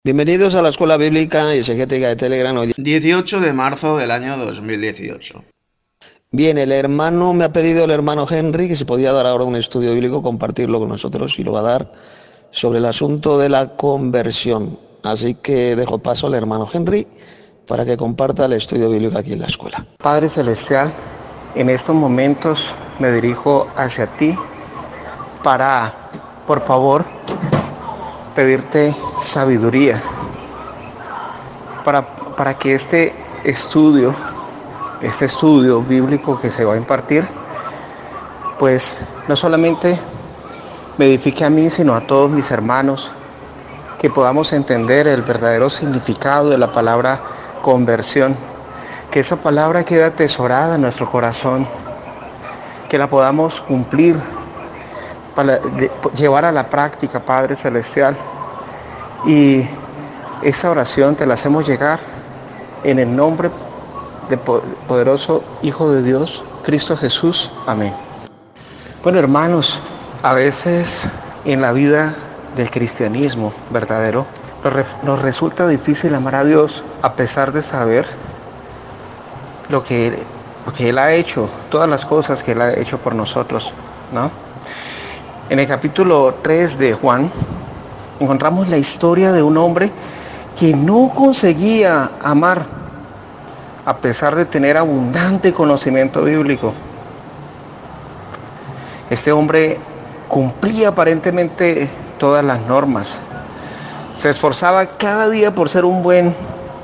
Bienvenidos a la Escuela Bíblica Exegética de Telegram. Hoy 18 de marzo del año 2018. Bien, el hermano me ha pedido, el hermano Henry, que si podía dar ahora un estudio bíblico, compartirlo con nosotros, y lo va a dar sobre el asunto de la conversión. Así que dejo paso al hermano Henry para que comparta el estudio bíblico aquí en la escuela. Padre Celestial, en estos momentos me dirijo hacia ti para, por favor, pedirte sabiduría para que este estudio bíblico que se va a impartir, pues no solamente me edifique a mí, sino a todos mis hermanos, que podamos entender el verdadero significado de la palabra conversión, que esa palabra quede atesorada en nuestro corazón, que la podamos cumplir, para llevar a la práctica, Padre Celestial. Y esta oración te la hacemos llegar en el nombre del poderoso Hijo de Dios, Cristo Jesús. Amén. Bueno, hermanos, a veces en la vida del cristianismo verdadero nos resulta difícil amar a Dios a pesar de saber lo que Él ha hecho, todas las cosas que Él ha hecho por nosotros, ¿no? En el capítulo 3 de Juan encontramos la historia de un hombre que no conseguía amar a pesar de tener abundante conocimiento bíblico. Este hombre cumplía aparentemente todas las normas. Se esforzaba cada día por ser un buen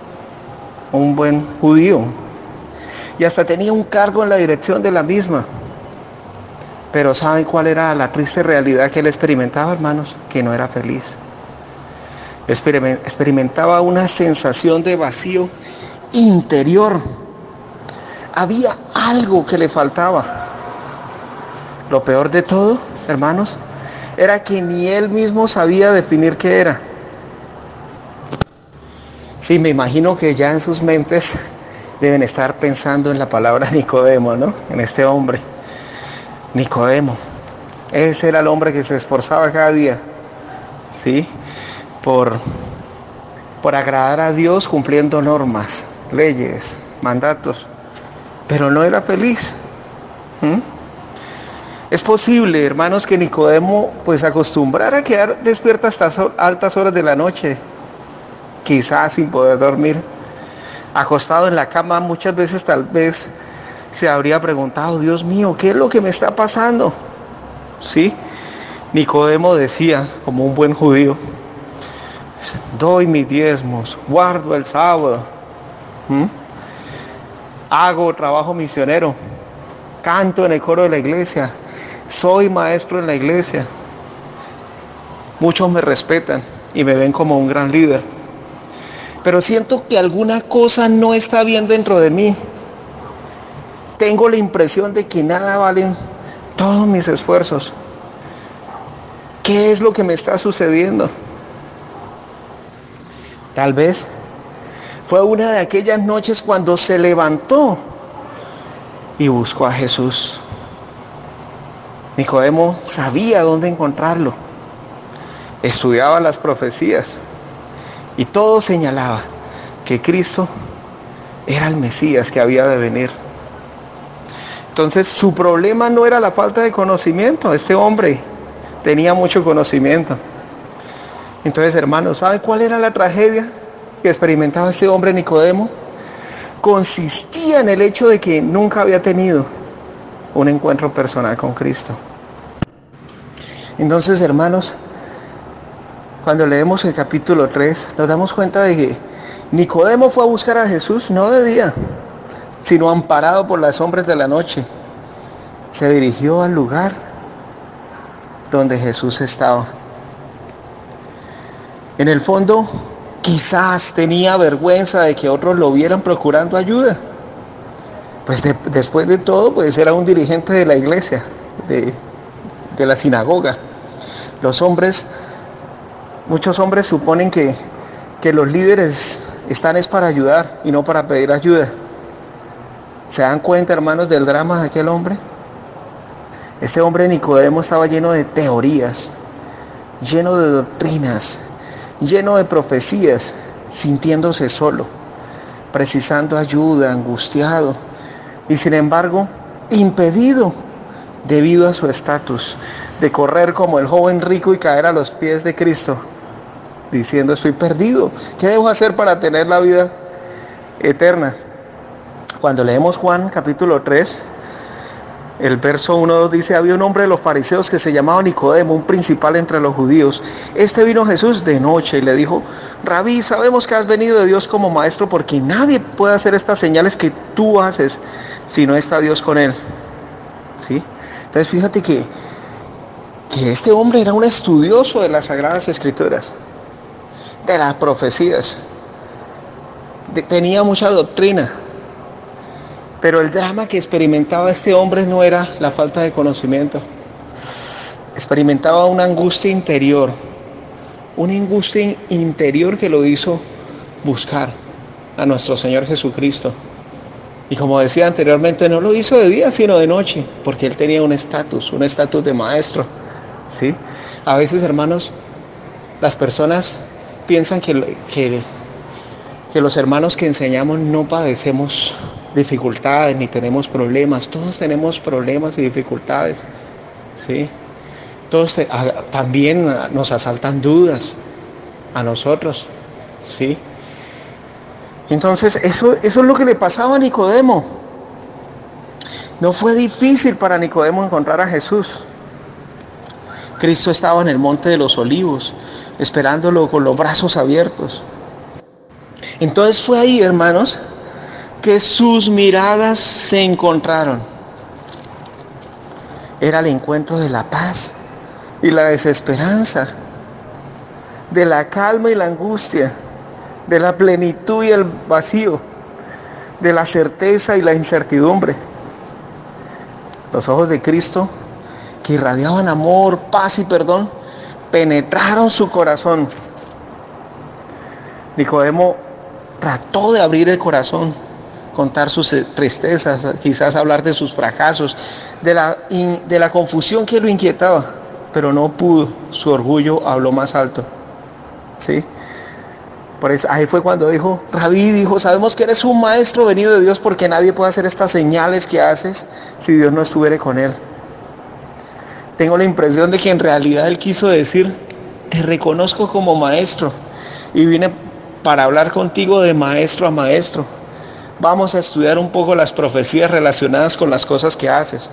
judío. Y hasta tenía un cargo en la dirección de la misma. Pero ¿saben cuál era la triste realidad que él experimentaba, hermanos? Que no era feliz. Experimentaba una sensación de vacío interior. Había algo que le faltaba. Lo peor de todo, hermanos, era que ni él mismo sabía definir qué era. Sí, me imagino que ya en sus mentes deben estar pensando en la palabra Nicodemo, ¿no? En este hombre. Nicodemo, ese era el hombre que se esforzaba cada día, ¿sí? Por agradar a Dios cumpliendo normas, leyes, mandatos, pero no era feliz. Es posible, hermanos, que Nicodemo pues acostumbrara a quedar despierto hasta altas horas de la noche, quizás sin poder dormir, acostado en la cama. Muchas veces tal vez se habría preguntado: Dios mío, ¿qué es lo que me está pasando? Sí, Nicodemo decía, como un buen judío: doy mis diezmos, guardo el sábado, hago trabajo misionero, canto en el coro de la iglesia, soy maestro en la iglesia, muchos me respetan y me ven como un gran líder, pero siento que alguna cosa no está bien dentro de mí. Tengo la impresión de que nada valen todos mis esfuerzos. ¿Qué es lo que me está sucediendo? Tal vez fue una de aquellas noches cuando se levantó y buscó a Jesús. Nicodemo sabía dónde encontrarlo. Estudiaba las profecías y todo señalaba que Cristo era el Mesías que había de venir. Entonces su problema no era la falta de conocimiento. Este hombre tenía mucho conocimiento. Entonces, hermanos, ¿saben cuál era la tragedia que experimentaba este hombre Nicodemo? Consistía en el hecho de que nunca había tenido un encuentro personal con Cristo. Entonces, hermanos, cuando leemos el capítulo 3, nos damos cuenta de que Nicodemo fue a buscar a Jesús no de día, sino amparado por las sombras de la noche. Se dirigió al lugar donde Jesús estaba. En el fondo, quizás tenía vergüenza de que otros lo vieran procurando ayuda. Pues después de todo, pues era un dirigente de la iglesia, de la sinagoga. Muchos hombres suponen que los líderes están es para ayudar y no para pedir ayuda. ¿Se dan cuenta, hermanos, del drama de aquel hombre? Este hombre Nicodemo estaba lleno de teorías, lleno de doctrinas, lleno de profecías, sintiéndose solo, precisando ayuda, angustiado y sin embargo impedido debido a su estatus de correr como el joven rico y caer a los pies de Cristo, diciendo: estoy perdido, ¿qué debo hacer para tener la vida eterna? Cuando leemos Juan capítulo 3, el verso 1 dice: había un hombre de los fariseos que se llamaba Nicodemo, un principal entre los judíos. Este vino a Jesús de noche y le dijo: Rabí, sabemos que has venido de Dios como maestro, porque nadie puede hacer estas señales que tú haces si no está Dios con él. ¿Sí? Entonces fíjate que este hombre era un estudioso de las Sagradas Escrituras, de las profecías, tenía mucha doctrina. Pero el drama que experimentaba este hombre no era la falta de conocimiento. Experimentaba una angustia interior que lo hizo buscar a nuestro Señor Jesucristo. Y como decía anteriormente, no lo hizo de día sino de noche, porque él tenía un estatus de maestro. ¿Sí? A veces, hermanos, las personas piensan que los hermanos que enseñamos no padecemos dificultades ni tenemos problemas. Todos tenemos problemas y dificultades, ¿sí? Todos también nos asaltan dudas a nosotros, ¿sí? Entonces eso es lo que le pasaba a Nicodemo. No fue difícil para Nicodemo encontrar a Jesús. Cristo estaba en el monte de los Olivos, esperándolo con los brazos abiertos. Entonces fue ahí, hermanos, que sus miradas se encontraron. Era el encuentro de la paz y la desesperanza, de la calma y la angustia, de la plenitud y el vacío, de la certeza y la incertidumbre. Los ojos de Cristo, que irradiaban amor, paz y perdón, penetraron su corazón. Nicodemo trató de abrir el corazón, contar sus tristezas, quizás hablar de sus fracasos, de la confusión que lo inquietaba, pero no pudo. Su orgullo habló más alto. ¿Sí? Por eso, ahí fue cuando dijo: Rabí, dijo, sabemos que eres un maestro venido de Dios, porque nadie puede hacer estas señales que haces si Dios no estuviera con él. Tengo la impresión de que en realidad él quiso decir: te reconozco como maestro y vine para hablar contigo de maestro a maestro. Vamos a estudiar un poco las profecías relacionadas con las cosas que haces.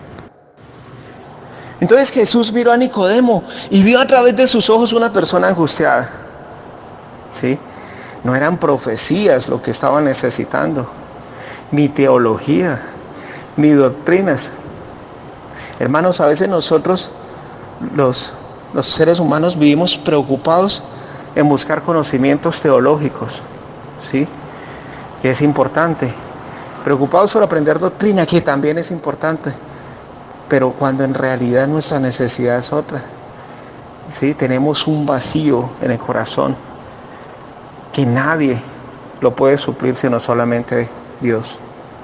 Entonces Jesús miró a Nicodemo y vio a través de sus ojos una persona angustiada. ¿Sí? No eran profecías lo que estaban necesitando, ni teología, ni doctrinas. Hermanos, a veces nosotros, los seres humanos, vivimos preocupados en buscar conocimientos teológicos, ¿sí? Que es importante. Preocupados por aprender doctrina, que también es importante. Pero cuando en realidad nuestra necesidad es otra, ¿sí? Tenemos un vacío en el corazón que nadie lo puede suplir sino solamente Dios.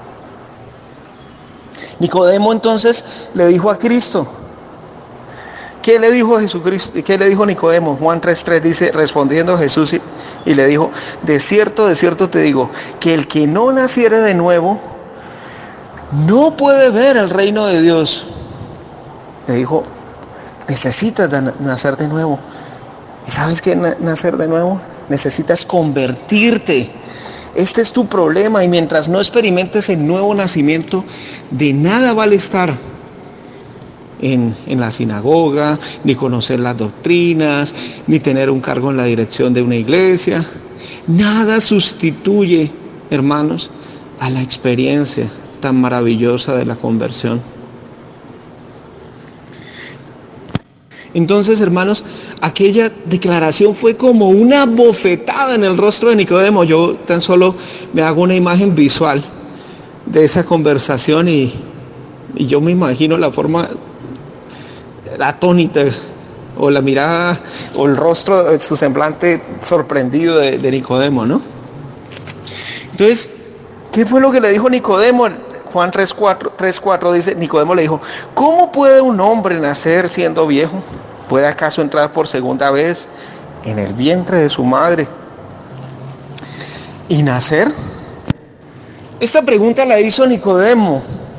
Nicodemo entonces le dijo a Cristo. ¿Qué le dijo a Jesucristo? ¿Qué le dijo Nicodemo? Juan 3:3 dice: respondiendo Jesús y le dijo: de cierto te digo, que el que no naciere de nuevo no puede ver el reino de Dios. Le dijo: necesitas nacer de nuevo. ¿Y sabes qué es nacer de nuevo? Necesitas convertirte. Este es tu problema, y mientras no experimentes el nuevo nacimiento, de nada vale estar en la sinagoga, ni conocer las doctrinas, ni tener un cargo en la dirección de una iglesia. Nada sustituye, hermanos, a la experiencia tan maravillosa de la conversión. Entonces, hermanos, aquella declaración fue como una bofetada en el rostro de Nicodemo. Yo tan solo me hago una imagen visual de esa conversación y yo me imagino la forma atónita, o la mirada, o el rostro, su semblante sorprendido de Nicodemo, ¿no? Entonces, ¿qué fue lo que le dijo Nicodemo? Juan 3:4 dice: Nicodemo le dijo: ¿cómo puede un hombre nacer siendo viejo? ¿Puede acaso entrar por segunda vez en el vientre de su madre y nacer? Esta pregunta la hizo Nicodemo,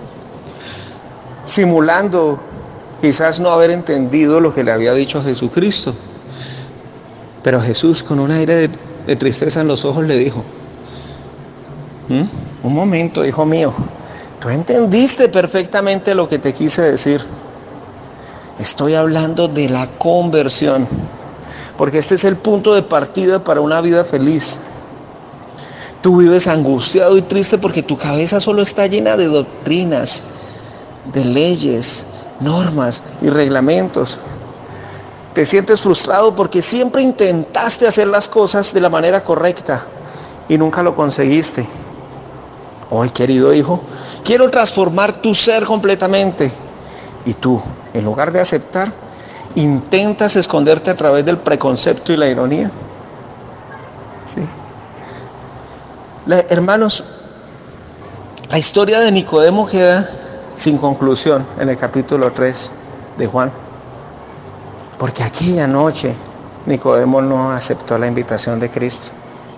simulando quizás no haber entendido lo que le había dicho Jesucristo. Pero Jesús, con un aire de tristeza en los ojos, le dijo: un momento, hijo mío, tú entendiste perfectamente lo que te quise decir. Estoy hablando de la conversión, porque este es el punto de partida para una vida feliz. Tú vives angustiado y triste porque tu cabeza solo está llena de doctrinas, de leyes, normas y reglamentos. Te sientes frustrado porque siempre intentaste hacer las cosas de la manera correcta y nunca lo conseguiste. Hoy, querido hijo, quiero transformar tu ser completamente. Y tú, en lugar de aceptar, intentas esconderte a través del preconcepto y la ironía. Sí. Hermanos, la historia de Nicodemo queda sin conclusión en el capítulo 3 de Juan. Porque aquella noche Nicodemo no aceptó la invitación de Cristo.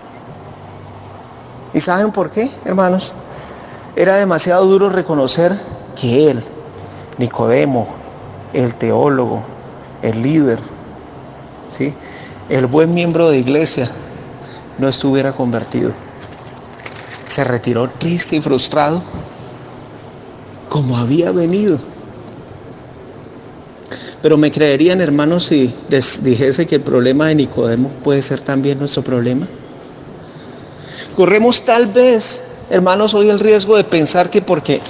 ¿Y saben por qué, hermanos? Era demasiado duro reconocer que él, Nicodemo, el teólogo, el líder, ¿sí?, el buen miembro de iglesia, no estuviera convertido. Se retiró triste y frustrado, como había venido. Pero me creerían, hermanos, si les dijese que el problema de Nicodemo puede ser también nuestro problema. Corremos tal vez, hermanos, hoy el riesgo de pensar que porque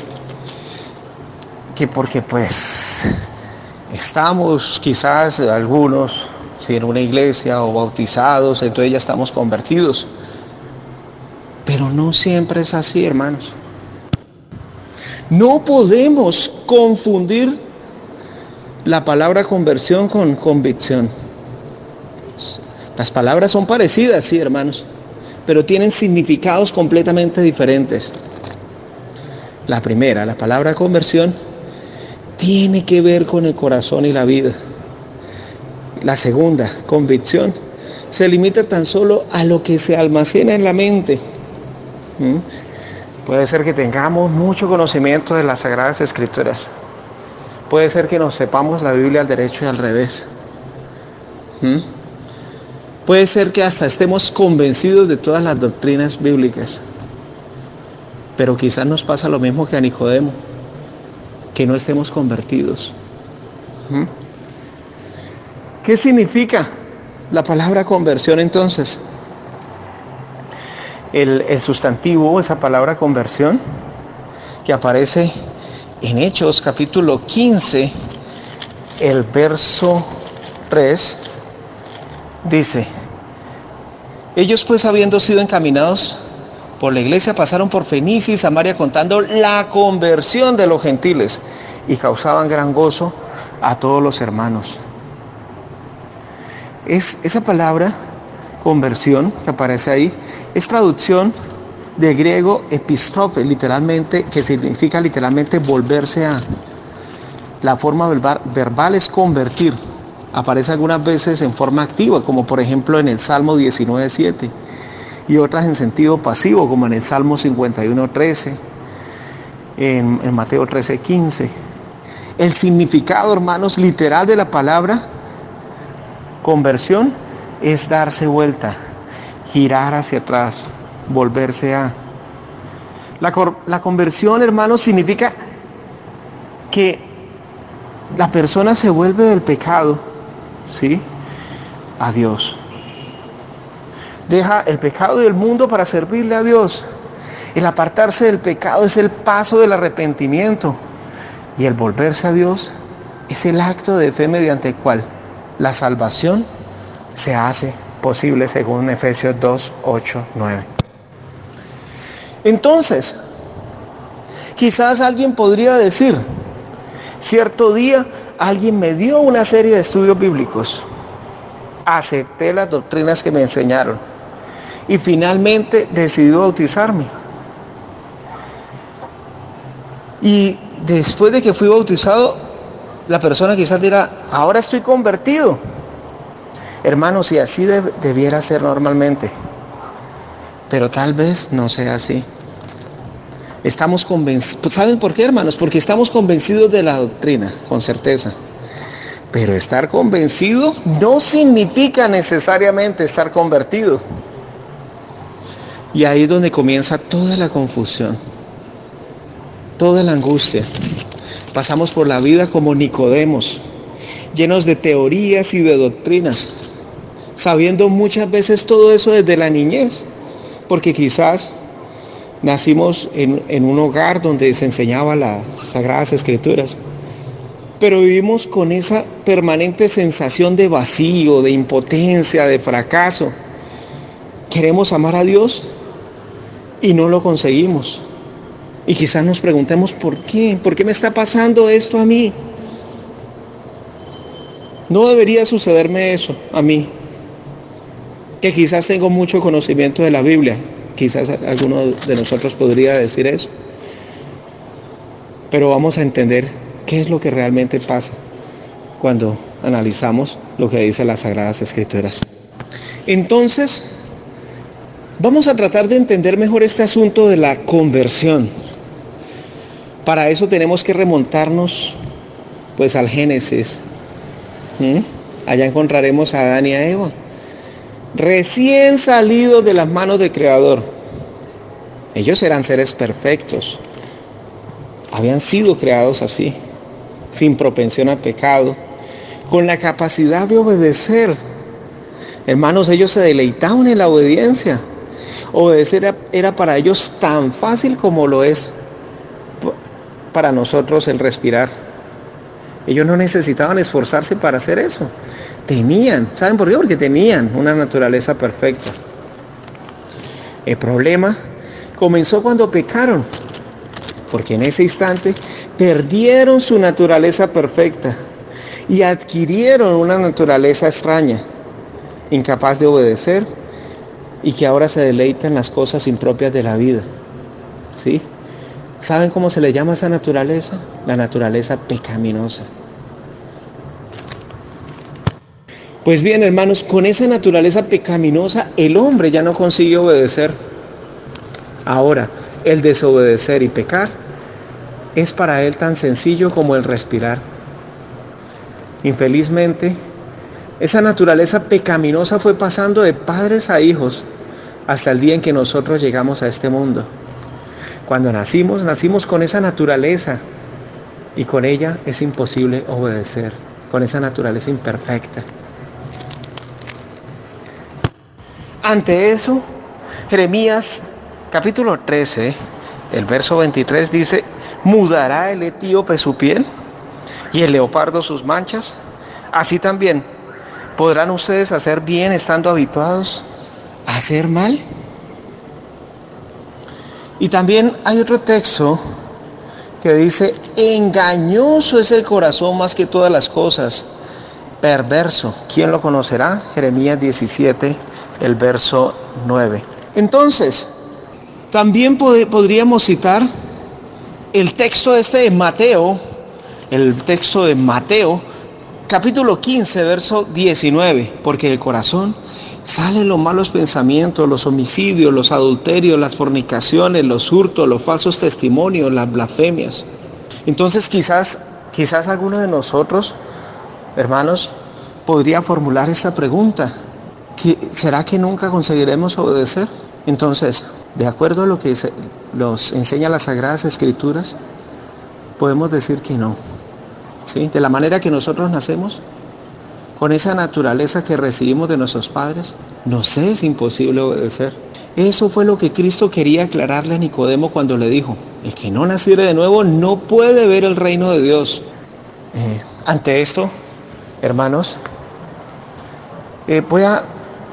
pues estamos quizás algunos, si en una iglesia o bautizados, entonces ya estamos convertidos. Pero no siempre es así, hermanos. No podemos confundir la palabra conversión con convicción. Las palabras son parecidas, sí, hermanos, pero tienen significados completamente diferentes. La primera, la palabra conversión, tiene que ver con el corazón y la vida. La segunda, convicción, se limita tan solo a lo que se almacena en la mente. Puede ser que tengamos mucho conocimiento de las Sagradas Escrituras. Puede ser que nos sepamos la Biblia al derecho y al revés. Puede ser que hasta estemos convencidos de todas las doctrinas bíblicas. Pero quizás nos pasa lo mismo que a Nicodemo, que no estemos convertidos. ¿Qué significa la palabra conversión entonces? El sustantivo, esa palabra conversión, que aparece en Hechos capítulo 15, el verso 3, dice: ellos pues, habiendo sido encaminados por la iglesia, pasaron por Fenicia y Samaria contando la conversión de los gentiles y causaban gran gozo a todos los hermanos. Esa palabra conversión que aparece ahí es traducción del griego epistrofe, literalmente, que significa literalmente volverse a. La forma verbal es convertir. Aparece algunas veces en forma activa, como por ejemplo en el Salmo 19:7, y otras en sentido pasivo, como en el Salmo 51:13, en Mateo 13:15. El significado, hermanos, literal de la palabra conversión es darse vuelta, girar hacia atrás, volverse a. La conversión, hermanos, significa que la persona se vuelve del pecado, ¿sí?, a Dios. Deja el pecado del mundo para servirle a Dios. El apartarse del pecado es el paso del arrepentimiento. Y el volverse a Dios es el acto de fe mediante el cual la salvación se hace posible, según Efesios 2:8-9. Entonces, quizás alguien podría decir: cierto día alguien me dio una serie de estudios bíblicos, acepté las doctrinas que me enseñaron y finalmente decidí bautizarme. Y después de que fui bautizado, la persona quizás dirá: ahora estoy convertido. Hermanos, y así debiera ser normalmente, pero tal vez no sea así. Estamos convencidos. ¿Saben por qué, hermanos? Porque estamos convencidos de la doctrina, con certeza. Pero estar convencido no significa necesariamente estar convertido. Y ahí es donde comienza toda la confusión, toda la angustia. Pasamos por la vida como Nicodemos, llenos de teorías y de doctrinas, sabiendo muchas veces todo eso desde la niñez, porque quizás nacimos en un hogar donde se enseñaba las Sagradas Escrituras, pero vivimos con esa permanente sensación de vacío, de impotencia, de fracaso. Queremos amar a Dios y no lo conseguimos. Y quizás nos preguntemos ¿por qué? ¿Por qué me está pasando esto a mí? No debería sucederme eso a mí, que quizás tengo mucho conocimiento de la Biblia. Quizás alguno de nosotros podría decir eso. Pero vamos a entender qué es lo que realmente pasa cuando analizamos lo que dice las Sagradas Escrituras. Entonces, vamos a tratar de entender mejor este asunto de la conversión. Para eso tenemos que remontarnos pues al Génesis. Allá encontraremos a Adán y a Eva, recién salidos de las manos del Creador. Ellos eran seres perfectos. Habían sido creados así, sin propensión al pecado, con la capacidad de obedecer. Hermanos, ellos se deleitaban en la obediencia. Obedecer era para ellos tan fácil como lo es para nosotros el respirar. Ellos no necesitaban esforzarse para hacer eso. ¿Saben por qué? Porque tenían una naturaleza perfecta. El problema comenzó cuando pecaron, porque en ese instante perdieron su naturaleza perfecta y adquirieron una naturaleza extraña, incapaz de obedecer y que ahora se deleita en las cosas impropias de la vida. ¿Sí? ¿Saben cómo se le llama a esa naturaleza? La naturaleza pecaminosa. Pues bien, hermanos, con esa naturaleza pecaminosa, el hombre ya no consigue obedecer. Ahora, el desobedecer y pecar es para él tan sencillo como el respirar. Infelizmente, esa naturaleza pecaminosa fue pasando de padres a hijos hasta el día en que nosotros llegamos a este mundo. Cuando nacimos con esa naturaleza y con ella es imposible obedecer, con esa naturaleza imperfecta. Ante eso, Jeremías capítulo 13, el verso 23 dice: ¿mudará el etíope su piel y el leopardo sus manchas? Así también, ¿podrán ustedes hacer bien estando habituados a hacer mal? Y también hay otro texto que dice: engañoso es el corazón más que todas las cosas, perverso, ¿quién lo conocerá? Jeremías 17, el verso 9. Entonces, también podríamos citar el texto de Mateo, capítulo 15, verso 19, porque del corazón salen los malos pensamientos, los homicidios, los adulterios, las fornicaciones, los hurtos, los falsos testimonios, las blasfemias. Entonces quizás alguno de nosotros, hermanos, podría formular esta pregunta: ¿será que nunca conseguiremos obedecer? Entonces, de acuerdo a lo que nos enseña las Sagradas Escrituras, podemos decir que no. ¿Sí? De la manera que nosotros nacemos, con esa naturaleza que recibimos de nuestros padres, nos es imposible obedecer. Eso fue lo que Cristo quería aclararle a Nicodemo cuando le dijo: el que no naciere de nuevo no puede ver el reino de Dios. Ante esto, hermanos, voy a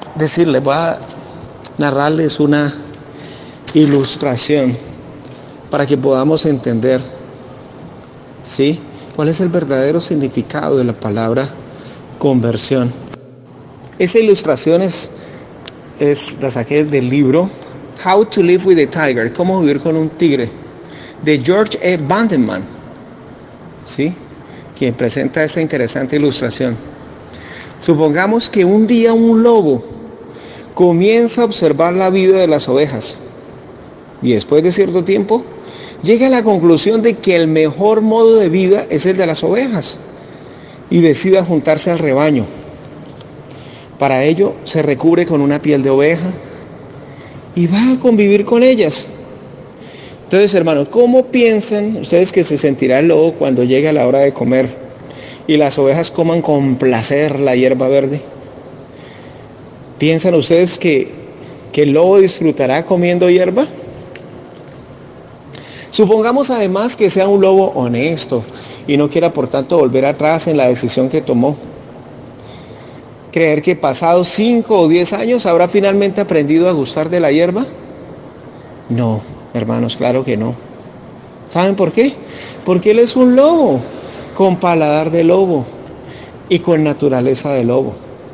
narrarles una ilustración para que podamos entender, ¿sí?, cuál es el verdadero significado de la palabra conversión. Esta ilustración la saqué del libro How to Live with a Tiger, cómo vivir con un tigre, de George E. Bandeman, ¿sí?, quien presenta esta interesante ilustración. Supongamos que un día un lobo comienza a observar la vida de las ovejas y después de cierto tiempo llega a la conclusión de que el mejor modo de vida es el de las ovejas y decide juntarse al rebaño. Para ello se recubre con una piel de oveja y va a convivir con ellas. Entonces, hermanos, ¿cómo piensan ustedes que se sentirá el lobo cuando llegue a la hora de comer y las ovejas coman con placer la hierba verde? ¿Piensan ustedes que el lobo disfrutará comiendo hierba? Supongamos además que sea un lobo honesto y no quiera por tanto volver atrás en la decisión que tomó. ¿Creer que pasados 5 o 10 años habrá finalmente aprendido a gustar de la hierba? No, hermanos, claro que no. ¿Saben por qué? Porque él es un lobo, con paladar de lobo y con naturaleza de lobo.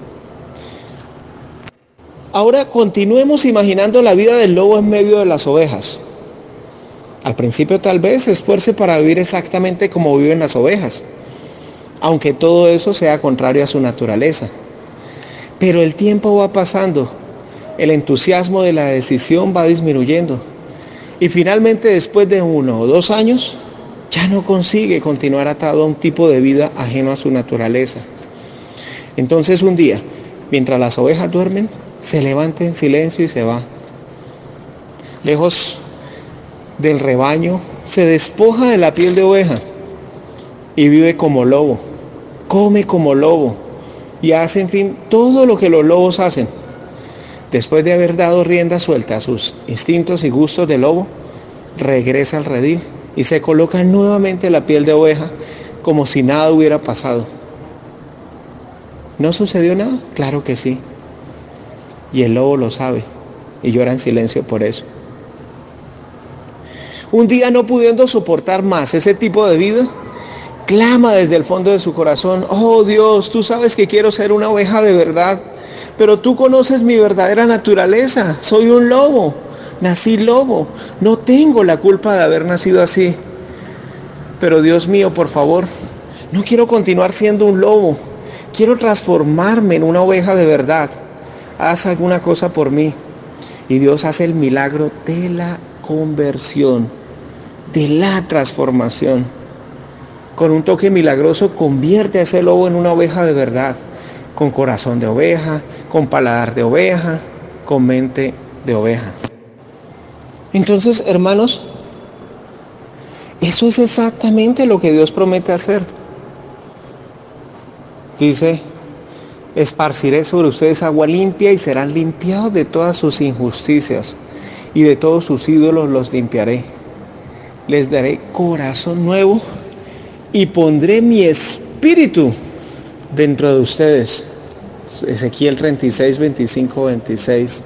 Ahora continuemos imaginando la vida del lobo en medio de las ovejas. Al principio tal vez se esfuerce para vivir exactamente como viven las ovejas, aunque todo eso sea contrario a su naturaleza. Pero el tiempo va pasando, el entusiasmo de la decisión va disminuyendo y finalmente después de 1 o 2 años ya no consigue continuar atado a un tipo de vida ajeno a su naturaleza. Entonces un día, mientras las ovejas duermen, se levanta en silencio y se va. Lejos del rebaño, se despoja de la piel de oveja y vive como lobo, come como lobo y hace, en fin, todo lo que los lobos hacen. Después de haber dado rienda suelta a sus instintos y gustos de lobo, regresa al redil y se coloca nuevamente la piel de oveja como si nada hubiera pasado. ¿No sucedió nada? Claro que sí. Y el lobo lo sabe y llora en silencio por eso. Un día, no pudiendo soportar más ese tipo de vida, clama desde el fondo de su corazón: oh Dios, tú sabes que quiero ser una oveja de verdad, pero tú conoces mi verdadera naturaleza. Soy un lobo, nací lobo, no tengo la culpa de haber nacido así. Pero Dios mío, por favor, no quiero continuar siendo un lobo, quiero transformarme en una oveja de verdad. Haz alguna cosa por mí. Y Dios hace el milagro de la conversión, de la transformación. Con un toque milagroso convierte a ese lobo en una oveja de verdad, con corazón de oveja, con paladar de oveja, con mente de oveja. Entonces, hermanos, eso es exactamente lo que Dios promete hacer. Dice: esparciré sobre ustedes agua limpia y serán limpiados de todas sus injusticias, y de todos sus ídolos los limpiaré. Les daré corazón nuevo y pondré mi espíritu dentro de ustedes. Ezequiel 36, 25, 26.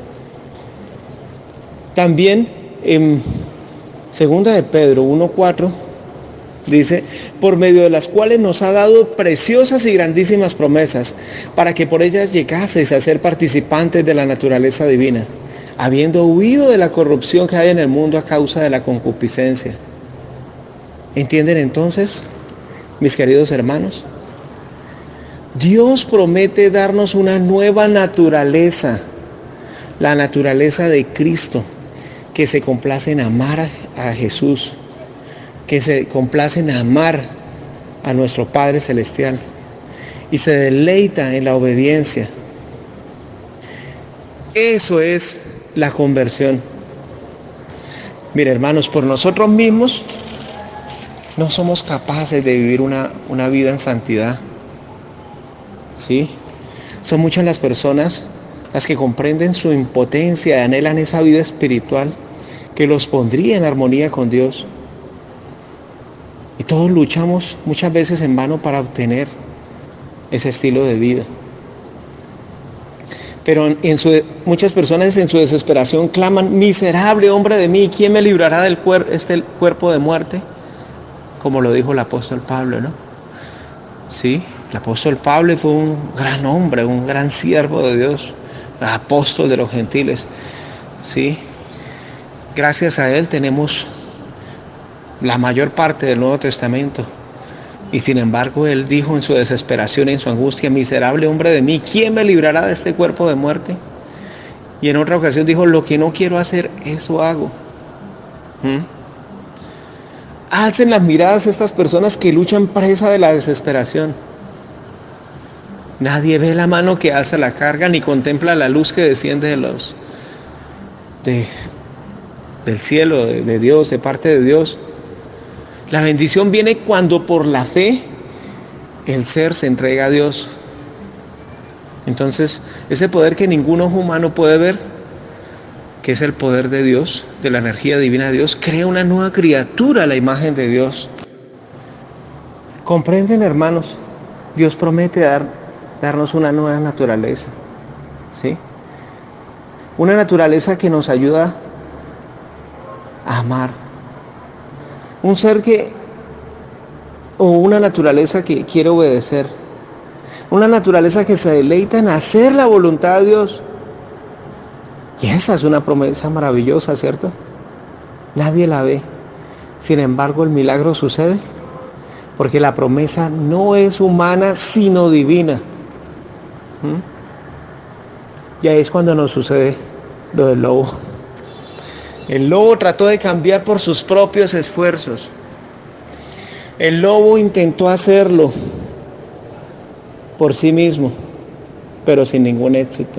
También en 2 de Pedro 1:4 dice: por medio de las cuales nos ha dado preciosas y grandísimas promesas, para que por ellas llegaseis a ser participantes de la naturaleza divina, habiendo huido de la corrupción que hay en el mundo a causa de la concupiscencia. ¿Entienden entonces, mis queridos hermanos? Dios promete darnos una nueva naturaleza, la naturaleza de Cristo, que se complace en amar a Jesús, que se complace en amar a nuestro Padre Celestial y se deleita en la obediencia. Eso es la conversión. Mire, hermanos, por nosotros mismos no somos capaces de vivir una vida en santidad. ¿Sí? Son muchas las personas las que comprenden su impotencia y anhelan esa vida espiritual que los pondría en armonía con Dios. Y todos luchamos muchas veces en vano para obtener ese estilo de vida. Pero muchas personas en su desesperación claman: miserable hombre de mí, ¿quién me librará del cuerpo de muerte? Como lo dijo el apóstol Pablo, ¿no? Sí, el apóstol Pablo fue un gran hombre, un gran siervo de Dios, apóstol de los gentiles. Sí, gracias a él tenemos la mayor parte del Nuevo Testamento. Y sin embargo, él dijo en su desesperación y en su angustia: miserable hombre de mí, ¿quién me librará de este cuerpo de muerte? Y en otra ocasión dijo: lo que no quiero hacer, eso hago. Alcen las miradas a estas personas que luchan presa de la desesperación. Nadie ve la mano que alza la carga, ni contempla la luz que desciende del cielo, de Dios, de parte de Dios. La bendición viene cuando por la fe el ser se entrega a Dios. Entonces, ese poder que ningún ojo humano puede ver, que es el poder de Dios, de la energía divina de Dios, crea una nueva criatura a la imagen de Dios. ¿Comprenden, hermanos? Dios promete darnos una nueva naturaleza, ¿sí? Una naturaleza que nos ayuda a amar. Un ser o una naturaleza que quiere obedecer. Una naturaleza que se deleita en hacer la voluntad de Dios. Y esa es una promesa maravillosa, ¿cierto? Nadie la ve. Sin embargo, el milagro sucede porque la promesa no es humana, sino divina. Y ahí es cuando nos sucede lo del lobo. El lobo trató de cambiar por sus propios esfuerzos. El lobo intentó hacerlo por sí mismo, pero sin ningún éxito.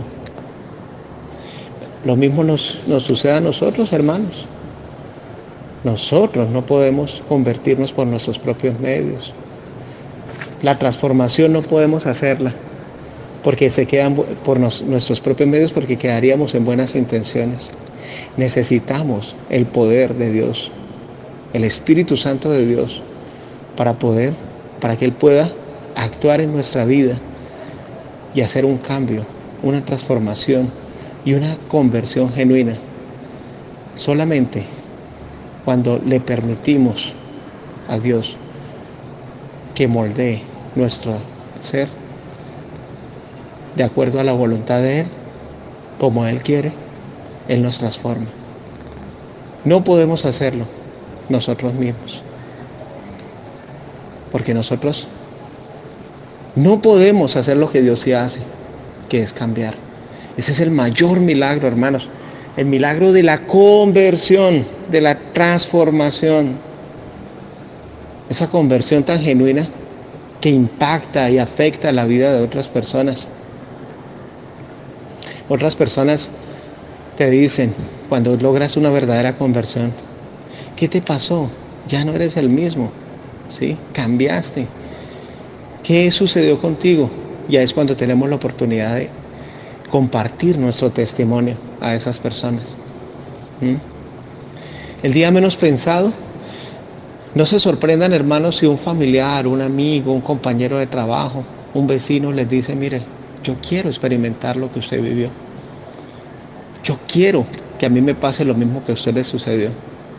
Lo mismo nos sucede a nosotros, hermanos. Nosotros no podemos convertirnos por nuestros propios medios. La transformación no podemos hacerla porque se quedan por nuestros propios medios, porque quedaríamos en buenas intenciones. Necesitamos el poder de Dios, el Espíritu Santo de Dios, para que Él pueda actuar en nuestra vida y hacer un cambio, una transformación y una conversión genuina. Solamente cuando le permitimos a Dios que moldee nuestro ser de acuerdo a la voluntad de Él, como Él quiere, Él nos transforma. No podemos hacerlo nosotros mismos, porque nosotros no podemos hacer lo que Dios sí hace, que es cambiar. Ese es el mayor milagro, hermanos. El milagro de la conversión, de la transformación. Esa conversión tan genuina que impacta y afecta la vida de otras personas. Otras personas te dicen, cuando logras una verdadera conversión: ¿qué te pasó? Ya no eres el mismo, ¿sí? Cambiaste. ¿Qué sucedió contigo? Ya es cuando tenemos la oportunidad de compartir nuestro testimonio a esas personas. El día menos pensado, no se sorprendan, hermanos, si un familiar, un amigo, un compañero de trabajo, un vecino les dice: mire, yo quiero experimentar lo que usted vivió. Yo quiero que a mí me pase lo mismo que a usted le sucedió.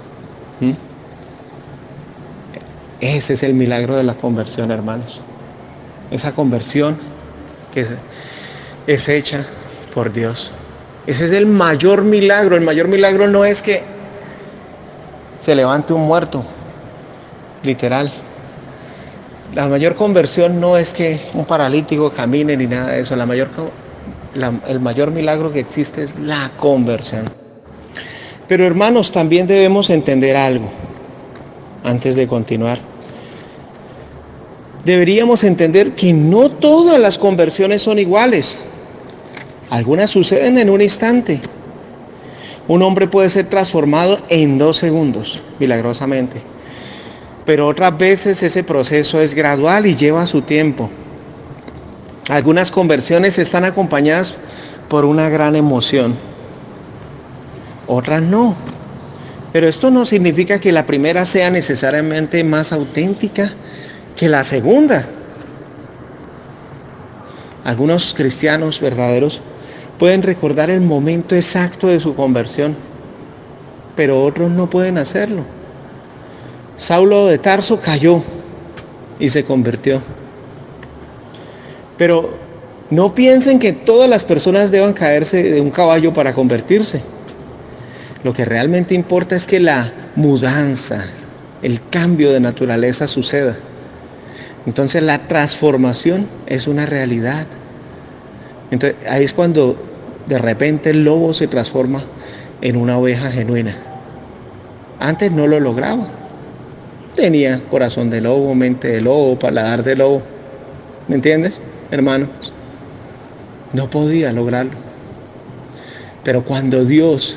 Ese es el milagro de la conversión, hermanos. Esa conversión que es hecha por Dios. Ese es el mayor milagro. El mayor milagro no es que se levante un muerto, literal. La mayor conversión no es que un paralítico camine ni nada de eso. El mayor milagro que existe es la conversión. Pero, hermanos, también debemos entender algo antes de continuar. Deberíamos entender que no todas las conversiones son iguales. Algunas suceden en un instante. Un hombre puede ser transformado en 2 segundos, milagrosamente. Pero otras veces ese proceso es gradual y lleva su tiempo. Algunas conversiones están acompañadas por una gran emoción. Otras no. Pero esto no significa que la primera sea necesariamente más auténtica que la segunda. Algunos cristianos verdaderos pueden recordar el momento exacto de su conversión, pero otros no pueden hacerlo. Saulo de Tarso cayó y se convirtió. Pero no piensen que todas las personas deban caerse de un caballo para convertirse. Lo que realmente importa es que la mudanza, el cambio de naturaleza suceda. Entonces la transformación es una realidad. Entonces ahí es cuando de repente el lobo se transforma en una oveja genuina. Antes no lo lograba. Tenía corazón de lobo, mente de lobo, paladar de lobo. ¿Me entiendes, hermano? No podía lograrlo. Pero cuando Dios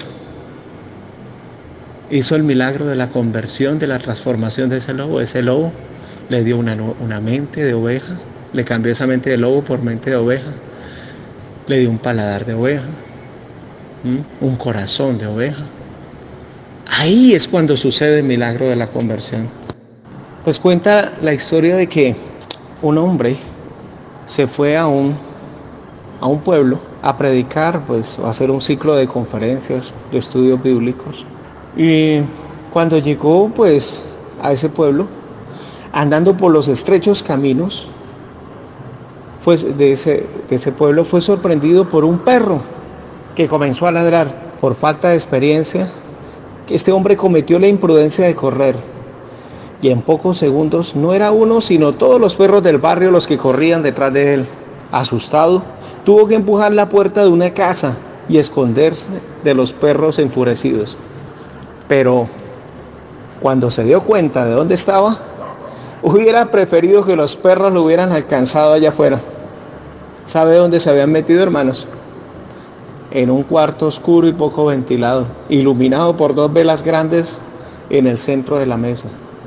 hizo el milagro de la conversión, de la transformación de ese lobo le dio una mente de oveja, le cambió esa mente de lobo por mente de oveja, le dio un paladar de oveja, un corazón de oveja. Ahí es cuando sucede el milagro de la conversión. Pues cuenta la historia de que un hombre se fue a un pueblo a predicar, pues, a hacer un ciclo de conferencias, de estudios bíblicos. Y cuando llegó, pues, a ese pueblo, andando por los estrechos caminos, pues, de ese pueblo, fue sorprendido por un perro que comenzó a ladrar. Por falta de experiencia, este hombre cometió la imprudencia de correr. Y en pocos segundos, no era uno, sino todos los perros del barrio los que corrían detrás de él. Asustado, tuvo que empujar la puerta de una casa y esconderse de los perros enfurecidos. Pero cuando se dio cuenta de dónde estaba, hubiera preferido que los perros lo hubieran alcanzado allá afuera. ¿Sabe dónde se habían metido, hermanos? En un cuarto oscuro y poco ventilado, iluminado por 2 velas grandes en el centro de la mesa.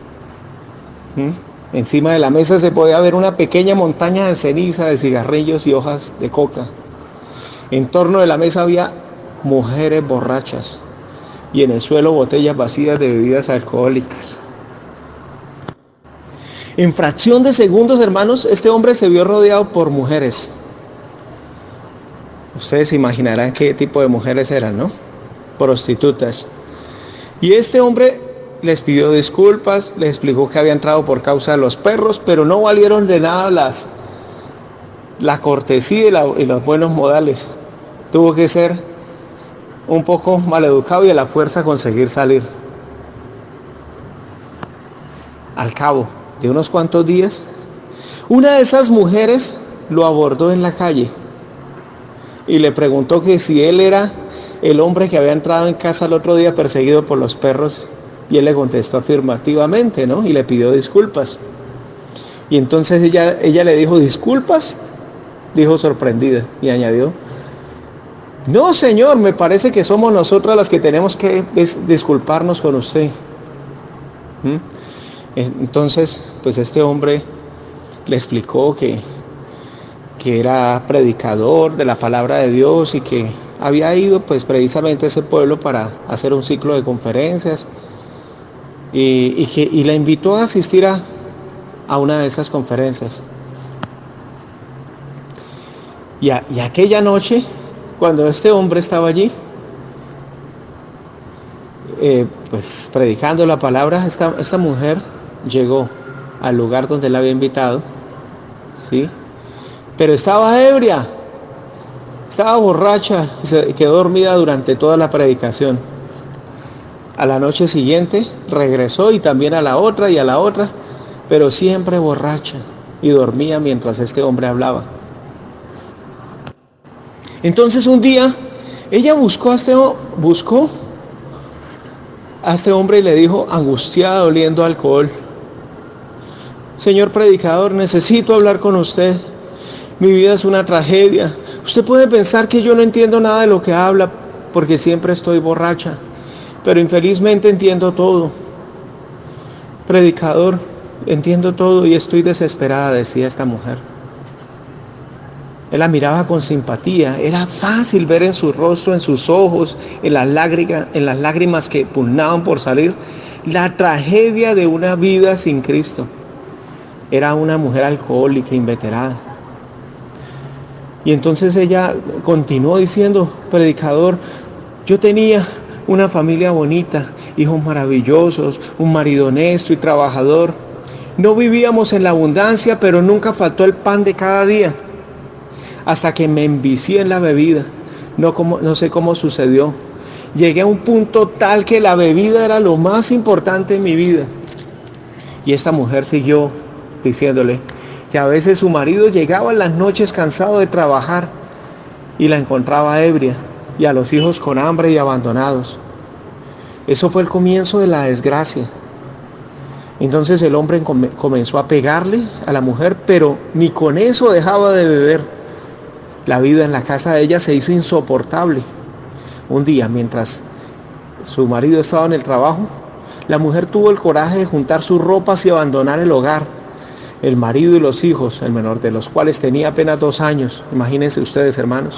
Encima de la mesa se podía ver una pequeña montaña de ceniza, de cigarrillos y hojas de coca. En torno de la mesa había mujeres borrachas y en el suelo botellas vacías de bebidas alcohólicas. En fracción de segundos, hermanos, este hombre se vio rodeado por mujeres. Ustedes se imaginarán qué tipo de mujeres eran, ¿no? Prostitutas. Y este hombre les pidió disculpas, les explicó que había entrado por causa de los perros, pero no valieron de nada la cortesía y los buenos modales. Tuvo que ser un poco maleducado y a la fuerza conseguir salir. Al cabo de unos cuantos días, una de esas mujeres lo abordó en la calle y le preguntó que si él era el hombre que había entrado en casa el otro día perseguido por los perros. Y él le contestó afirmativamente, ¿no? Y le pidió disculpas. Y entonces ella le dijo, ¿disculpas? Dijo sorprendida y añadió, no, señor, me parece que somos nosotras las que tenemos que disculparnos con usted. Entonces, pues este hombre le explicó que era predicador de la palabra de Dios y que había ido pues precisamente a ese pueblo para hacer un ciclo de conferencias. Y la invitó a asistir a una de esas conferencias. Y aquella noche, cuando este hombre estaba allí, pues predicando la palabra, esta mujer llegó al lugar donde la había invitado, ¿sí? Pero estaba ebria, estaba borracha y se quedó dormida durante toda la predicación. A la noche siguiente regresó y también a la otra, pero siempre borracha y dormía mientras este hombre hablaba. Entonces un día ella buscó a este hombre y le dijo, angustiada, oliendo alcohol, señor predicador, necesito hablar con usted. Mi vida es una tragedia. Usted puede pensar que yo no entiendo nada de lo que habla porque siempre estoy borracha. Pero infelizmente entiendo todo. Predicador, entiendo todo y estoy desesperada, decía esta mujer. Él la miraba con simpatía. Era fácil ver en su rostro, en sus ojos, en las lágrimas que pugnaban por salir, la tragedia de una vida sin Cristo. Era una mujer alcohólica, inveterada. Y entonces ella continuó diciendo, predicador, yo tenía una familia bonita, hijos maravillosos, un marido honesto y trabajador. No vivíamos en la abundancia, pero nunca faltó el pan de cada día. Hasta que me envicié en la bebida. No sé cómo sucedió. Llegué a un punto tal que la bebida era lo más importante en mi vida. Y esta mujer siguió diciéndole, que a veces su marido llegaba en las noches cansado de trabajar y la encontraba ebria y a los hijos con hambre y abandonados. Eso fue el comienzo de la desgracia. Entonces el hombre comenzó a pegarle a la mujer, pero ni con eso dejaba de beber. La vida en la casa de ella se hizo insoportable. Un día, mientras su marido estaba en el trabajo, la mujer tuvo el coraje de juntar sus ropas y abandonar el hogar. El marido y los hijos, el menor de los cuales tenía apenas 2 años. Imagínense ustedes, hermanos.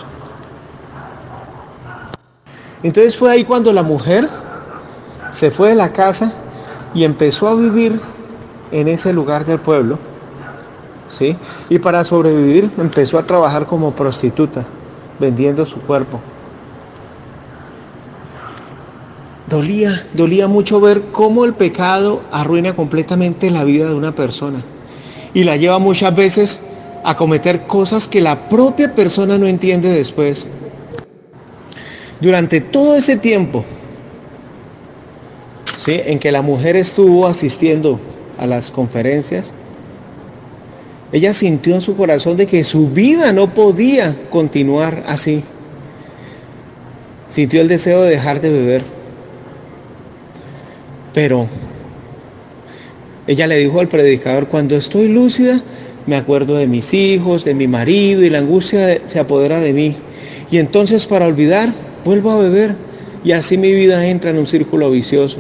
Entonces fue ahí cuando la mujer se fue de la casa y empezó a vivir en ese lugar del pueblo, ¿sí? Y para sobrevivir empezó a trabajar como prostituta, vendiendo su cuerpo. Dolía mucho ver cómo el pecado arruina completamente la vida de una persona y la lleva muchas veces a cometer cosas que la propia persona no entiende después. Durante todo ese tiempo, ¿sí?, en que la mujer estuvo asistiendo a las conferencias, ella sintió en su corazón de que su vida no podía continuar así. Sintió el deseo de dejar de beber. Pero ella le dijo al predicador: cuando estoy lúcida, me acuerdo de mis hijos, de mi marido, y la angustia se apodera de mí. Y entonces, para olvidar, vuelvo a beber, y así mi vida entra en un círculo vicioso.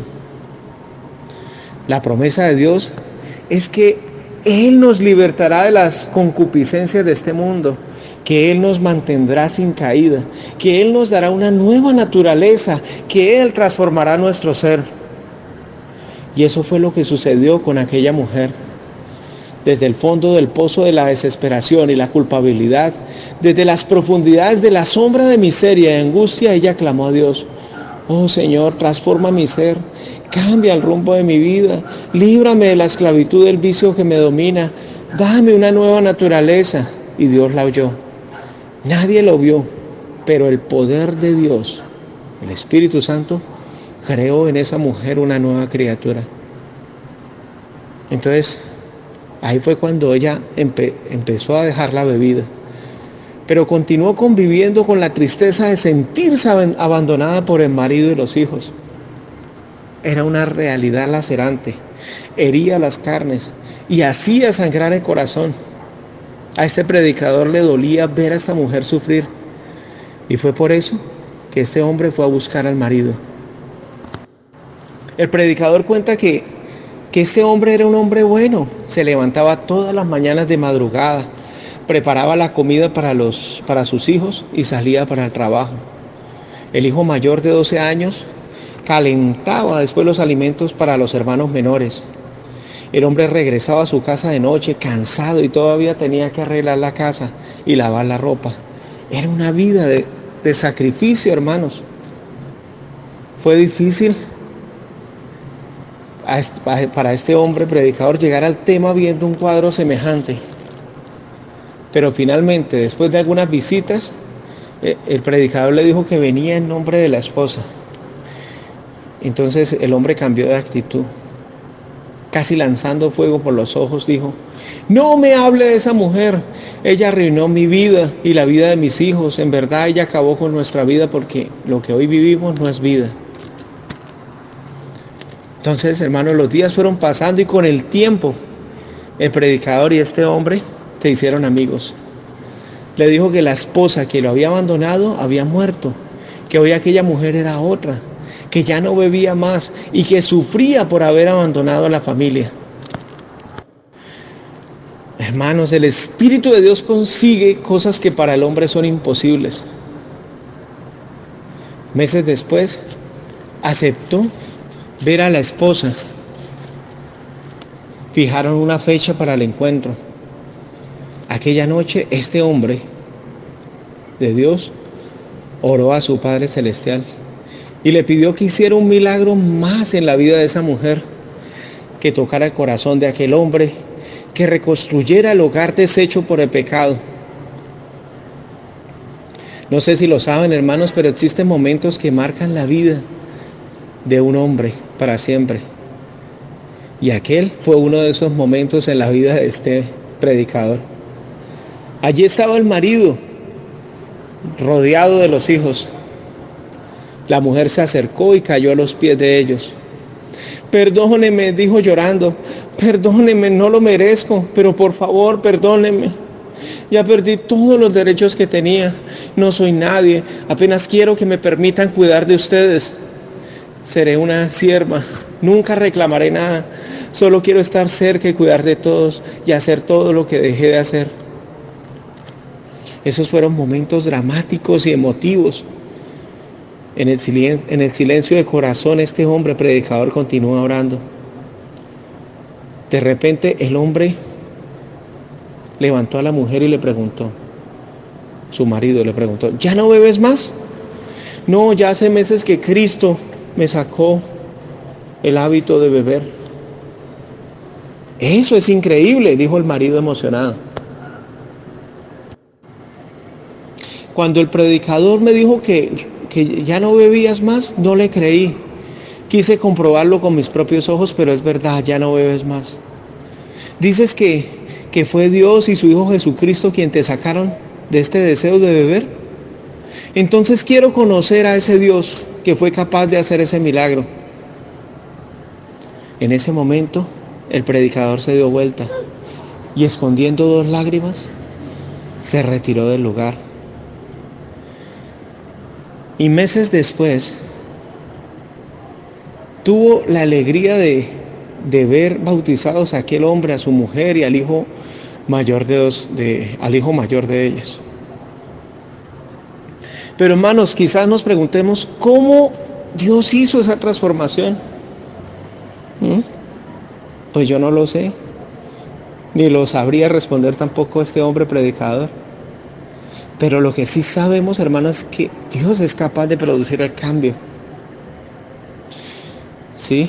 La promesa de Dios es que Él nos libertará de las concupiscencias de este mundo, que Él nos mantendrá sin caída, que Él nos dará una nueva naturaleza, que Él transformará nuestro ser. Y eso fue lo que sucedió con aquella mujer. Desde el fondo del pozo de la desesperación y la culpabilidad, desde las profundidades de la sombra de miseria y angustia, ella clamó a Dios: oh Señor, transforma mi ser, cambia el rumbo de mi vida, líbrame de la esclavitud del vicio que me domina, dame una nueva naturaleza. Y Dios la oyó. Nadie lo vio, pero el poder de Dios, el Espíritu Santo, creó en esa mujer una nueva criatura. Entonces, ahí fue cuando ella empezó a dejar la bebida, pero continuó conviviendo con la tristeza de sentirse abandonada por el marido y los hijos. Era una realidad lacerante, hería las carnes y hacía sangrar el corazón. A este predicador le dolía ver a esta mujer sufrir, y fue por eso que este hombre fue a buscar al marido. El predicador cuenta que este hombre era un hombre bueno. Se levantaba todas las mañanas de madrugada, preparaba la comida para sus hijos y salía para el trabajo. El hijo mayor de 12 años calentaba después los alimentos para los hermanos menores. El hombre regresaba a su casa de noche cansado y todavía tenía que arreglar la casa y lavar la ropa. Era una vida de sacrificio, hermanos. Fue difícil para este hombre predicador llegar al tema viendo un cuadro semejante. Pero finalmente, después de algunas visitas, el predicador le dijo que venía en nombre de la esposa. Entonces el hombre cambió de actitud. Casi lanzando fuego por los ojos, dijo: no me hable de esa mujer, ella arruinó mi vida y la vida de mis hijos. En verdad ella acabó con nuestra vida, porque lo que hoy vivimos no es vida. Entonces, hermanos, los días fueron pasando y con el tiempo el predicador y este hombre se hicieron amigos. Le dijo que la esposa que lo había abandonado había muerto, que hoy aquella mujer era otra, que ya no bebía más y que sufría por haber abandonado a la familia. Hermanos, el Espíritu de Dios consigue cosas que para el hombre son imposibles. Meses después, aceptó ver a la esposa. Fijaron una fecha para el encuentro. Aquella noche, este hombre de Dios oró a su Padre Celestial y le pidió que hiciera un milagro más en la vida de esa mujer, que tocara el corazón de aquel hombre, que reconstruyera el hogar deshecho por el pecado. No sé si lo saben, hermanos, pero existen momentos que marcan la vida de un hombre para siempre. Y aquel fue uno de esos momentos en la vida de este predicador. Allí estaba el marido, rodeado de los hijos. La mujer se acercó y cayó a los pies de ellos. Perdóneme, dijo llorando, perdóneme, no lo merezco, pero por favor, perdóneme. Ya perdí todos los derechos que tenía, no soy nadie, apenas quiero que me permitan cuidar de ustedes. Seré una sierva, nunca reclamaré nada, solo quiero estar cerca y cuidar de todos y hacer todo lo que dejé de hacer. Esos fueron momentos dramáticos y emotivos. En el silencio de corazón, este hombre predicador continúa orando. De repente el hombre levantó a la mujer y le preguntó, su marido le preguntó, ¿ya no bebes más? No, ya hace meses que Cristo me sacó el hábito de beber. Eso es increíble, dijo el marido emocionado. Cuando el predicador me dijo que ya no bebías más, no le creí. Quise comprobarlo con mis propios ojos, pero es verdad, ya no bebes más. Dices que fue Dios y su Hijo Jesucristo quien te sacaron de este deseo de beber. Entonces quiero conocer a ese Dios que fue capaz de hacer ese milagro. En ese momento, el predicador se dio vuelta y, escondiendo 2 lágrimas, se retiró del lugar. Y meses después, tuvo la alegría de ver bautizados a aquel hombre, a su mujer y al hijo mayor de ellos. Pero hermanos, quizás nos preguntemos, ¿cómo Dios hizo esa transformación? Pues yo no lo sé, ni lo sabría responder tampoco este hombre predicador. Pero lo que sí sabemos, hermanos, es que Dios es capaz de producir el cambio. ¿Sí?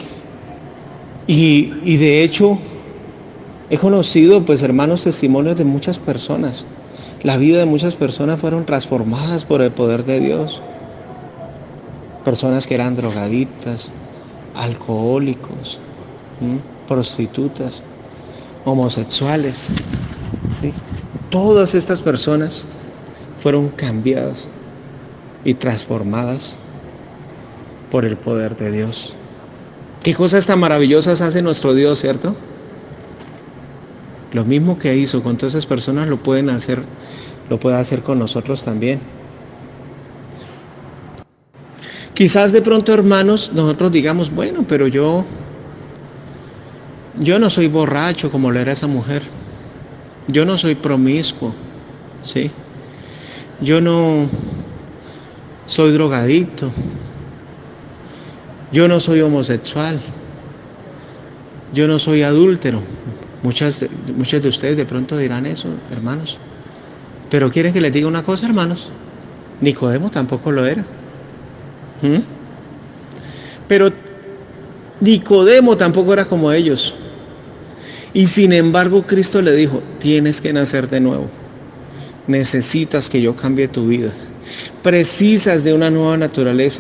Y de hecho, he conocido, pues, hermanos, testimonios de muchas personas. La vida de muchas personas fueron transformadas por el poder de Dios. Personas que eran drogadictas, alcohólicos, prostitutas, homosexuales. ¿Sí? Todas estas personas fueron cambiadas y transformadas por el poder de Dios. Qué cosas tan maravillosas hace nuestro Dios, ¿cierto? Lo mismo que hizo con todas esas personas lo puede hacer con nosotros también. Quizás de pronto, hermanos, nosotros digamos, bueno, pero yo no soy borracho como lo era esa mujer. Yo no soy promiscuo, ¿sí? Yo no soy drogadicto. Yo no soy homosexual. Yo no soy adúltero. Muchos de ustedes de pronto dirán eso, hermanos. Pero quieren que les diga una cosa, hermanos. Nicodemo tampoco lo era. Pero Nicodemo tampoco era como ellos. Y sin embargo, Cristo le dijo, tienes que nacer de nuevo. Necesitas que yo cambie tu vida. Precisas de una nueva naturaleza.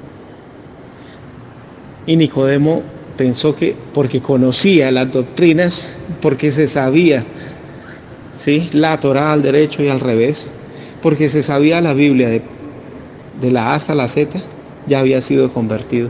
Y Nicodemo pensó que porque conocía las doctrinas, porque se sabía, ¿sí?, la Torá al derecho y al revés, porque se sabía la Biblia de la A hasta la Z, ya había sido convertido.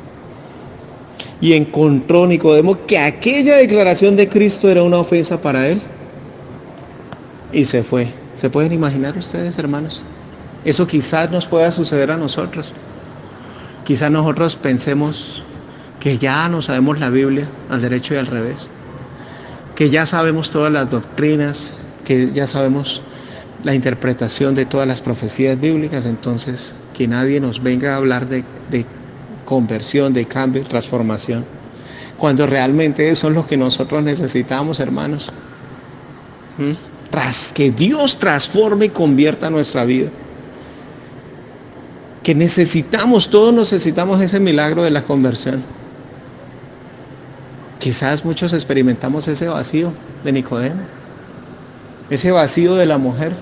Y encontró Nicodemo que aquella declaración de Cristo era una ofensa para él. Y se fue. ¿Se pueden imaginar ustedes, hermanos? Eso quizás nos pueda suceder a nosotros. Quizás nosotros pensemos que ya no sabemos la Biblia al derecho y al revés, que ya sabemos todas las doctrinas, que ya sabemos la interpretación de todas las profecías bíblicas, entonces que nadie nos venga a hablar de conversión, de cambio, transformación, cuando realmente eso es lo que nosotros necesitamos, hermanos. Que Dios transforme y convierta nuestra vida. Que todos necesitamos ese milagro de la conversión. Quizás muchos experimentamos ese vacío de Nicodemo, ese vacío de la mujer.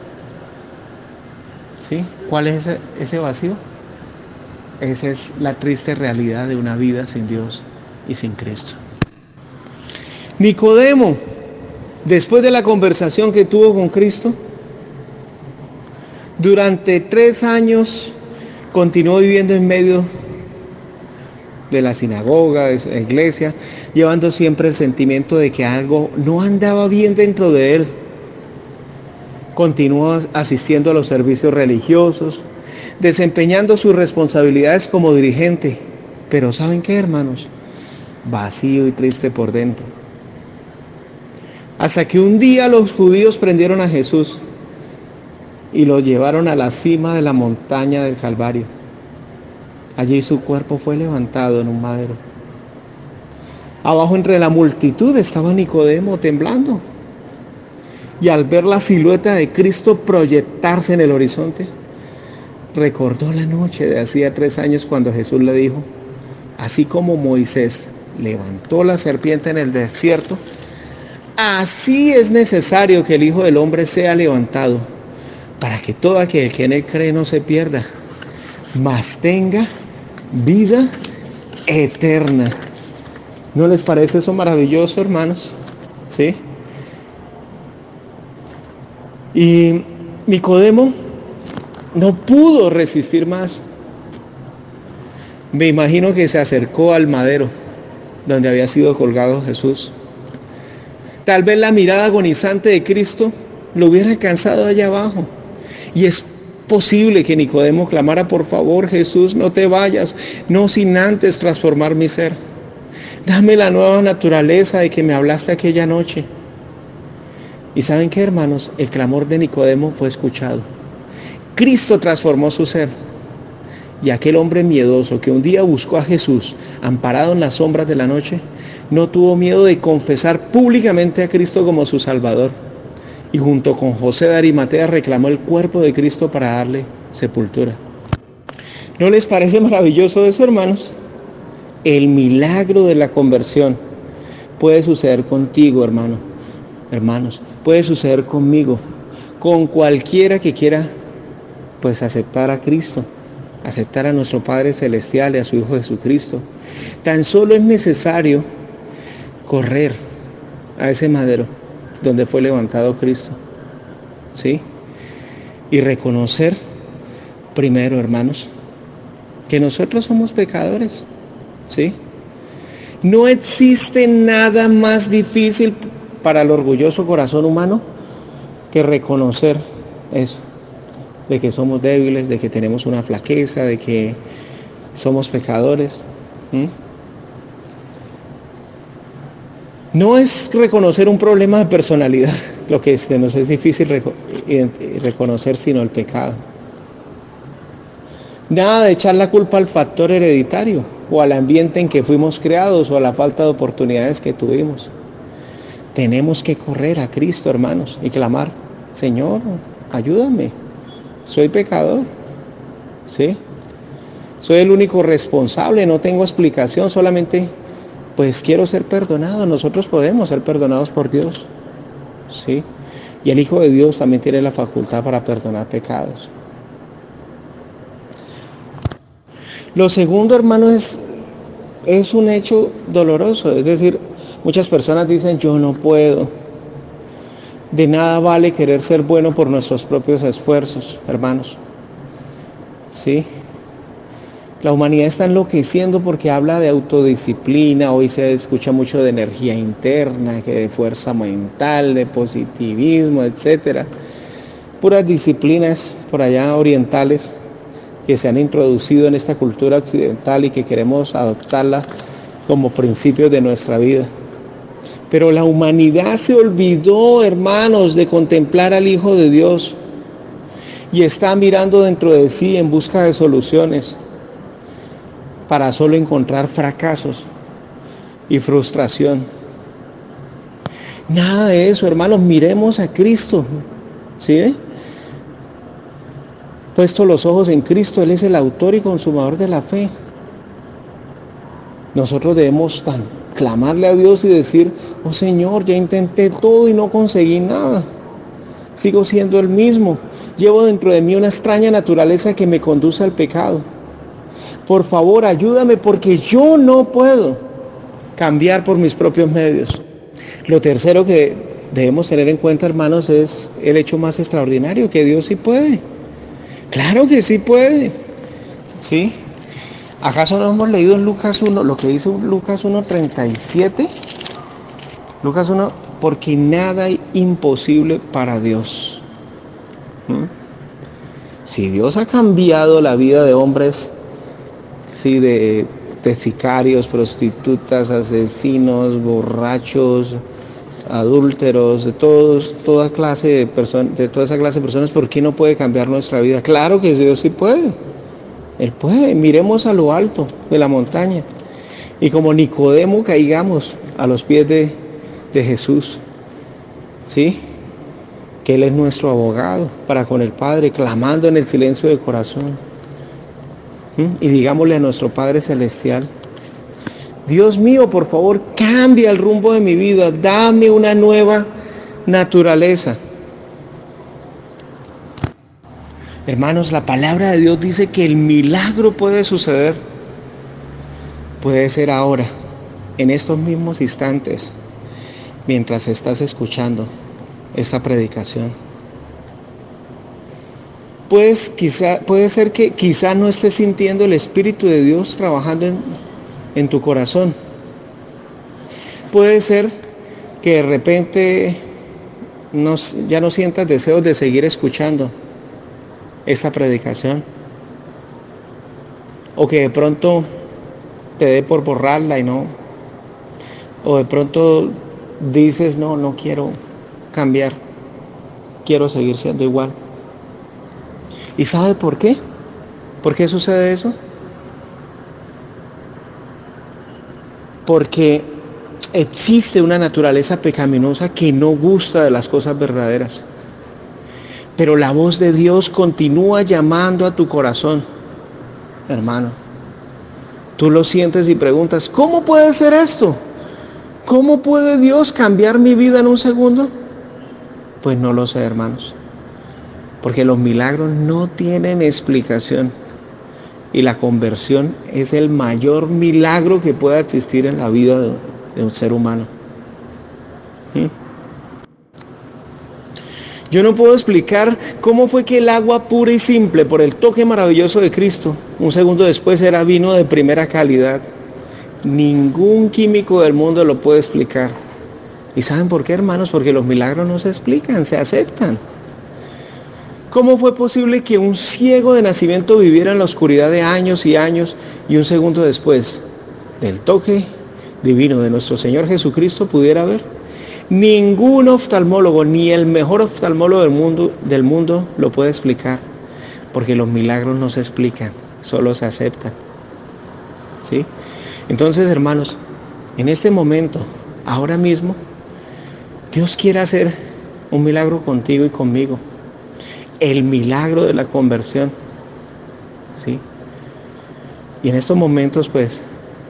¿Sí? ¿Cuál es ese vacío? Esa es la triste realidad de una vida sin Dios y sin Cristo. Nicodemo Después de la conversación que tuvo con Cristo, durante 3 años continuó viviendo en medio de la sinagoga, de la iglesia, llevando siempre el sentimiento de que algo no andaba bien dentro de él. Continuó asistiendo a los servicios religiosos, desempeñando sus responsabilidades como dirigente. Pero ¿saben qué, hermanos? Vacío y triste por dentro. Hasta que un día los judíos prendieron a Jesús y lo llevaron a la cima de la montaña del Calvario. Allí su cuerpo fue levantado en un madero. Abajo entre la multitud estaba Nicodemo temblando. Y al ver la silueta de Cristo proyectarse en el horizonte, recordó la noche de hacía 3 años cuando Jesús le dijo: así como Moisés levantó la serpiente en el desierto, así es necesario que el Hijo del Hombre sea levantado, para que todo aquel que en él cree no se pierda, mas tenga vida eterna. ¿No les parece eso maravilloso, hermanos? ¿Sí? Y Nicodemo no pudo resistir más. Me imagino que se acercó al madero donde había sido colgado Jesús. Tal vez la mirada agonizante de Cristo lo hubiera alcanzado allá abajo. Y es posible que Nicodemo clamara: por favor, Jesús, no te vayas, no sin antes transformar mi ser. Dame la nueva naturaleza de que me hablaste aquella noche. ¿Y saben qué, hermanos? El clamor de Nicodemo fue escuchado. Cristo transformó su ser. Y aquel hombre miedoso que un día buscó a Jesús, amparado en las sombras de la noche, no tuvo miedo de confesar públicamente a Cristo como su Salvador. Y junto con José de Arimatea reclamó el cuerpo de Cristo para darle sepultura. ¿No les parece maravilloso eso, hermanos? El milagro de la conversión puede suceder contigo, hermanos. Puede suceder conmigo, con cualquiera que quiera, pues, aceptar a Cristo, aceptar a nuestro Padre Celestial y a su Hijo Jesucristo. Tan solo es necesario correr a ese madero donde fue levantado Cristo, ¿sí? Y reconocer primero, hermanos, que nosotros somos pecadores, ¿sí? No existe nada más difícil para el orgulloso corazón humano que reconocer eso, de que somos débiles, de que tenemos una flaqueza, de que somos pecadores. No es reconocer un problema de personalidad lo que nos es difícil reconocer, sino el pecado. Nada de echar la culpa al factor hereditario o al ambiente en que fuimos creados o a la falta de oportunidades que tuvimos. Tenemos que correr a Cristo, hermanos, y clamar: Señor, ayúdame, soy pecador, ¿sí? Soy el único responsable, no tengo explicación, solamente pues quiero ser perdonado. Nosotros podemos ser perdonados por Dios, ¿sí? Y el Hijo de Dios también tiene la facultad para perdonar pecados. Lo segundo, hermanos, es un hecho doloroso, es decir, muchas personas dicen: yo no puedo. De nada vale querer ser bueno por nuestros propios esfuerzos, hermanos. ¿Sí? La humanidad está enloqueciendo porque habla de autodisciplina. Hoy se escucha mucho de energía interna, que de fuerza mental, de positivismo, etcétera. Puras disciplinas por allá orientales que se han introducido en esta cultura occidental y que queremos adoptarla como principios de nuestra vida. Pero la humanidad se olvidó, hermanos, de contemplar al Hijo de Dios y está mirando dentro de sí en busca de soluciones para solo encontrar fracasos y frustración. Nada de eso, hermanos. Miremos a Cristo, ¿sí? Puesto los ojos en Cristo, Él es el autor y consumador de la fe. Nosotros debemos clamarle a Dios y decir: oh Señor, ya intenté todo y no conseguí nada. Sigo siendo el mismo. Llevo dentro de mí una extraña naturaleza que me conduce al pecado. Por favor, ayúdame porque yo no puedo cambiar por mis propios medios. Lo tercero que debemos tener en cuenta, hermanos, es el hecho más extraordinario, que Dios sí puede. Claro que sí puede. ¿Sí? ¿Acaso no hemos leído en Lucas 1 lo que dice Lucas 1:37? Lucas 1, porque nada es imposible para Dios. ¿Mm? Si Dios ha cambiado la vida de hombres, sí, de sicarios, prostitutas, asesinos, borrachos, adúlteros, de toda clase de personas, de toda esa clase de personas, ¿por qué no puede cambiar nuestra vida? Claro que Dios sí puede. Él puede. Miremos a lo alto de la montaña y como Nicodemo caigamos a los pies de Jesús, ¿sí? Que Él es nuestro abogado para con el Padre, clamando en el silencio del corazón. Y digámosle a nuestro Padre Celestial: Dios mío, por favor, cambia el rumbo de mi vida, dame una nueva naturaleza. Hermanos, la palabra de Dios dice que el milagro puede suceder. Puede ser ahora, en estos mismos instantes, mientras estás escuchando esta predicación. Pues puede ser que quizá no estés sintiendo el Espíritu de Dios trabajando en tu corazón. Puede ser que de repente ya no sientas deseos de seguir escuchando esta predicación, o que de pronto te dé por borrarla o de pronto dices: no quiero cambiar, quiero seguir siendo igual. ¿Y sabe por qué? ¿Por qué sucede eso? Porque existe una naturaleza pecaminosa que no gusta de las cosas verdaderas. Pero la voz de Dios continúa llamando a tu corazón, hermano. Tú lo sientes y preguntas: ¿cómo puede ser esto? ¿Cómo puede Dios cambiar mi vida en un segundo? Pues no lo sé, hermanos. Porque los milagros no tienen explicación. Y la conversión es el mayor milagro que pueda existir en la vida de un ser humano. Yo no puedo explicar cómo fue que el agua pura y simple, por el toque maravilloso de Cristo, un segundo después era vino de primera calidad. Ningún químico del mundo lo puede explicar. ¿Y saben por qué, hermanos? Porque los milagros no se explican, se aceptan. ¿Cómo fue posible que un ciego de nacimiento viviera en la oscuridad de años y años y un segundo después del toque divino de nuestro Señor Jesucristo pudiera ver? Ningún oftalmólogo, ni el mejor oftalmólogo del mundo lo puede explicar, porque los milagros no se explican, solo se aceptan. ¿Sí? Entonces, hermanos, en este momento, ahora mismo, Dios quiere hacer un milagro contigo y conmigo. El milagro de la conversión. ¿Sí? Y en estos momentos, pues,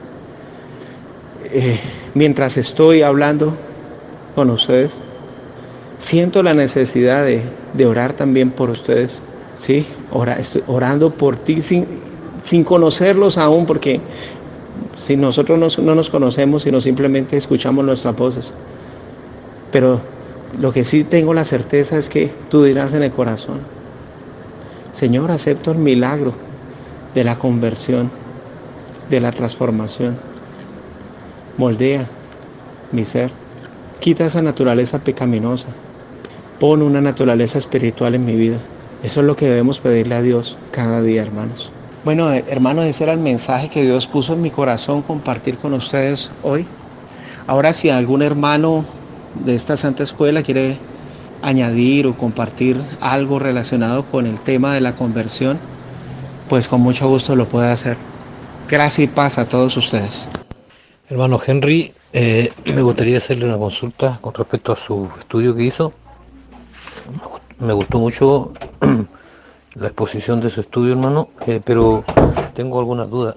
mientras estoy hablando con ustedes, siento la necesidad de orar también por ustedes. ¿Sí? Estoy orando por ti sin conocerlos aún, porque si nosotros no nos conocemos, sino simplemente escuchamos nuestras voces. Pero lo que sí tengo la certeza es que tú dirás en el corazón: Señor, acepto el milagro de la conversión, de la transformación. Moldea mi ser. Quita esa naturaleza pecaminosa. Pon una naturaleza espiritual en mi vida. Eso es lo que debemos pedirle a Dios cada día, hermanos. Bueno, hermanos, ese era el mensaje que Dios puso en mi corazón compartir con ustedes hoy. Ahora, si algún hermano de esta Santa Escuela quiere añadir o compartir algo relacionado con el tema de la conversión, pues con mucho gusto lo puede hacer. Gracias y paz a todos ustedes. Hermano Henry, me gustaría hacerle una consulta con respecto a su estudio que hizo. Me gustó mucho la exposición de su estudio, hermano, pero tengo algunas dudas.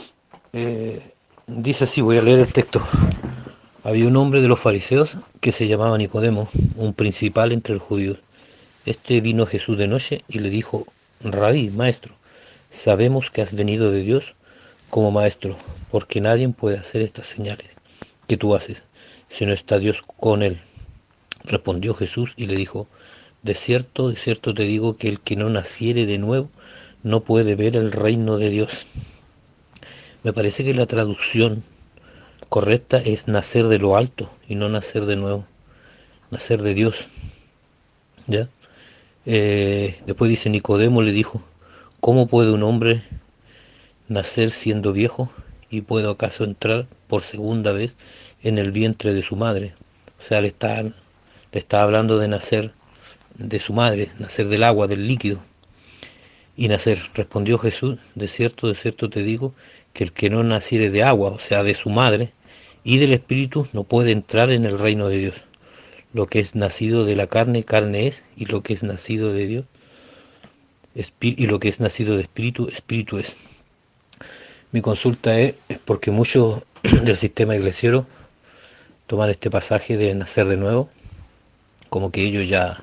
Dice así, voy a leer el texto. Había un hombre de los fariseos que se llamaba Nicodemo, un principal entre los judíos. Este vino a Jesús de noche y le dijo: Rabí, maestro, sabemos que has venido de Dios como maestro, porque nadie puede hacer estas señales que tú haces, si no está Dios con él. Respondió Jesús y le dijo, de cierto te digo que el que no naciere de nuevo no puede ver el reino de Dios. Me parece que la traducción correcta es nacer de lo alto y no nacer de nuevo, nacer de Dios. ¿Ya? Después dice, Nicodemo le dijo, ¿cómo puede un hombre nacer siendo viejo? ¿Y puede acaso entrar por segunda vez en el vientre de su madre? O sea, le está hablando de nacer de su madre, nacer del agua, del líquido. Y nacer, respondió Jesús, de cierto te digo, que el que no naciere de agua, o sea, de su madre, y del Espíritu, no puede entrar en el reino de Dios. Lo que es nacido de la carne, carne es, y lo que es nacido de Dios, y lo que es nacido de Espíritu, Espíritu es. Mi consulta es porque muchos del sistema iglesiero toman este pasaje de nacer de nuevo, como que ellos ya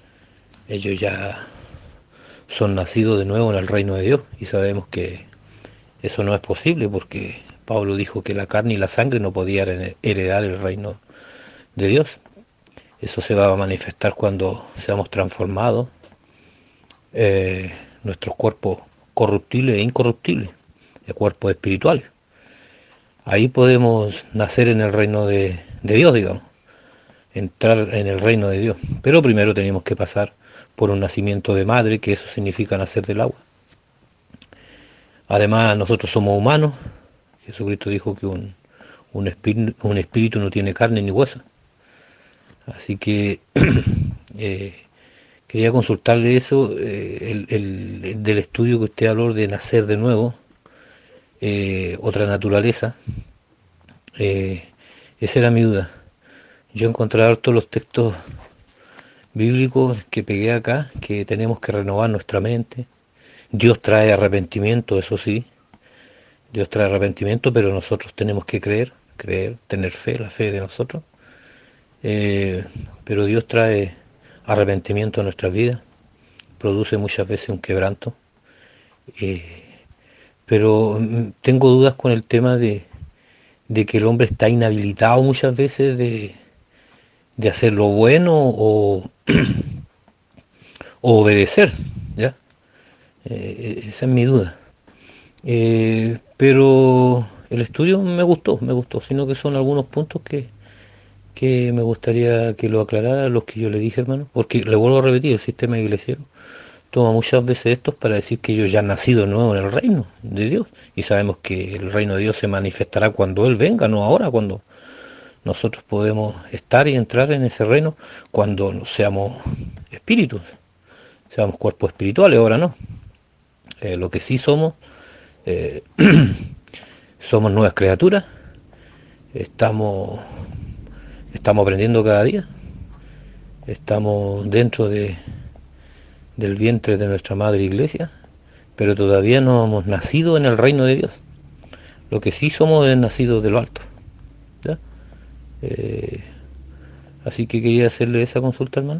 son nacidos de nuevo en el reino de Dios, y sabemos que eso no es posible porque Pablo dijo que la carne y la sangre no podían heredar el reino de Dios. Eso se va a manifestar cuando seamos transformados, nuestros cuerpos corruptibles e incorruptibles, de cuerpos espirituales. Ahí podemos nacer en el reino de Dios, digamos, entrar en el reino de Dios. Pero primero tenemos que pasar por un nacimiento de madre, que eso significa nacer del agua. Además, nosotros somos humanos. Jesucristo dijo que un espíritu no tiene carne ni hueso. Así que quería consultarle eso, del estudio que usted habló de nacer de nuevo, otra naturaleza. Esa era mi duda. Yo encontré todos los textos bíblicos que pegué acá, que tenemos que renovar nuestra mente. Dios trae arrepentimiento, eso sí. Dios trae arrepentimiento, pero nosotros tenemos que creer, tener fe, la fe de nosotros. Pero Dios trae arrepentimiento a nuestras vidas, produce muchas veces un quebranto. Pero tengo dudas con el tema de que el hombre está inhabilitado muchas veces de hacer lo bueno o obedecer, ¿ya? Esa es mi duda. Pero el estudio me gustó, sino que son algunos puntos que me gustaría que lo aclarara, los que yo le dije, hermano, porque le vuelvo a repetir, el sistema iglesiero toma muchas veces estos para decir que ellos ya han nacido de nuevo en el reino de Dios, y sabemos que el reino de Dios se manifestará cuando Él venga, no ahora, cuando nosotros podemos estar y entrar en ese reino, cuando seamos espíritus, seamos cuerpos espirituales, ahora no. Lo que sí somos, somos nuevas criaturas, estamos aprendiendo cada día, estamos dentro del vientre de nuestra madre iglesia, pero todavía no hemos nacido en el reino de Dios. Lo que sí somos es nacidos de lo alto, ¿ya? Así que quería hacerle esa consulta, hermano,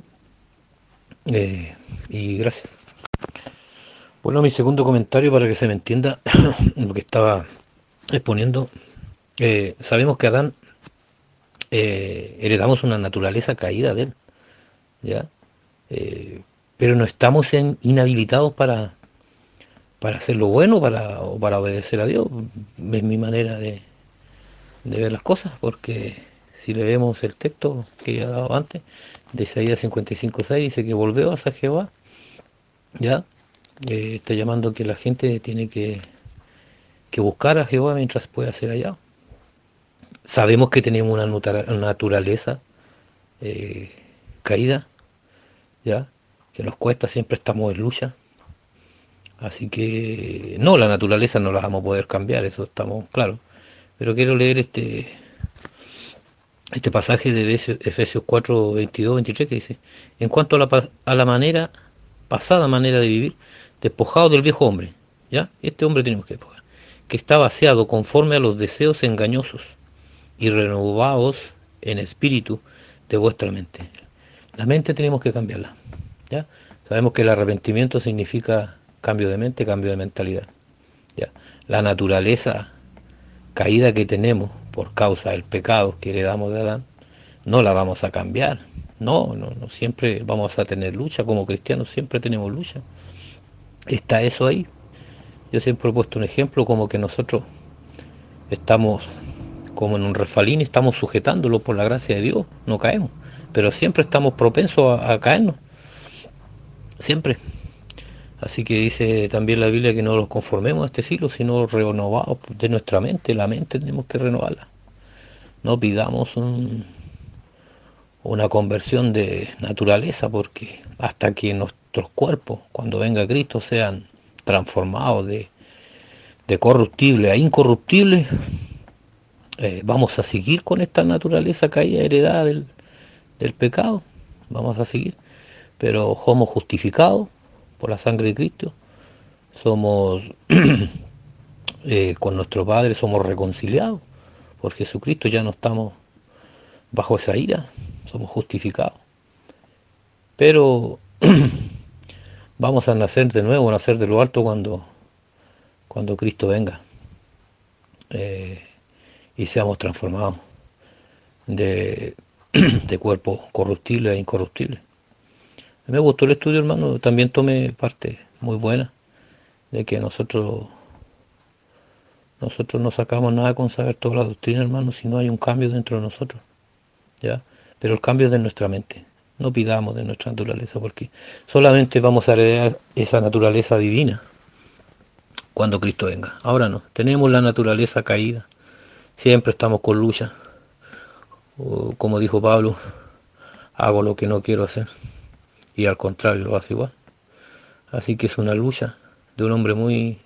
y gracias. Bueno, mi segundo comentario, para que se me entienda lo que estaba exponiendo, sabemos que Adán, heredamos una naturaleza caída de él, ¿ya? Pero no estamos inhabilitados para hacer lo bueno o para obedecer a Dios. Es mi manera de ver las cosas, porque si leemos el texto que ya he dado antes, de Isaías 55:6, dice que volvió hacia Jehová, ¿ya? Está llamando que la gente tiene que buscar a Jehová mientras pueda ser hallado. Sabemos que tenemos una naturaleza caída, ¿ya? Que nos cuesta, siempre estamos en lucha. Así que no, la naturaleza no la vamos a poder cambiar, eso estamos claros. Pero quiero leer este pasaje de Efesios 4, 22, 23, que dice: en cuanto a la pasada manera de vivir, despojado del viejo hombre, ¿ya? Este hombre tenemos que despojar, que está vaciado conforme a los deseos engañosos, y renovaos en espíritu de vuestra mente. La mente tenemos que cambiarla, ¿ya? Sabemos que el arrepentimiento significa cambio de mente, cambio de mentalidad, ¿ya? La naturaleza caída que tenemos por causa del pecado que heredamos de Adán, no la vamos a cambiar, No, siempre vamos a tener lucha, como cristianos siempre tenemos lucha. Está eso ahí. Yo siempre he puesto un ejemplo como que nosotros estamos como en un refalín y estamos sujetándolo por la gracia de Dios, no caemos, pero siempre estamos propensos a caernos, siempre. Así que dice también la Biblia que no nos conformemos a este siglo, sino renovados de nuestra mente. La mente tenemos que renovarla. No pidamos una conversión de naturaleza, porque hasta que nuestros cuerpos, cuando venga Cristo, sean transformados de corruptible a incorruptible, vamos a seguir con esta naturaleza caída heredada del pecado. Vamos a seguir, pero somos justificados por la sangre de Cristo. Somos con nuestro Padre somos reconciliados por Jesucristo. Ya no estamos bajo esa ira, somos justificados, pero vamos a nacer de nuevo, nacer de lo alto cuando Cristo venga, y seamos transformados de cuerpo corruptible a incorruptible. Me gustó el estudio, hermano. También tomé parte muy buena de que nosotros no sacamos nada con saber toda la doctrina, hermano, si no hay un cambio dentro de nosotros, ¿ya? Pero el cambio es de nuestra mente. No pidamos de nuestra naturaleza, porque solamente vamos a heredar esa naturaleza divina cuando Cristo venga. Ahora no, tenemos la naturaleza caída, siempre estamos con lucha. Como dijo Pablo, hago lo que no quiero hacer, y al contrario lo hace igual. Así que es una lucha de un hombre muy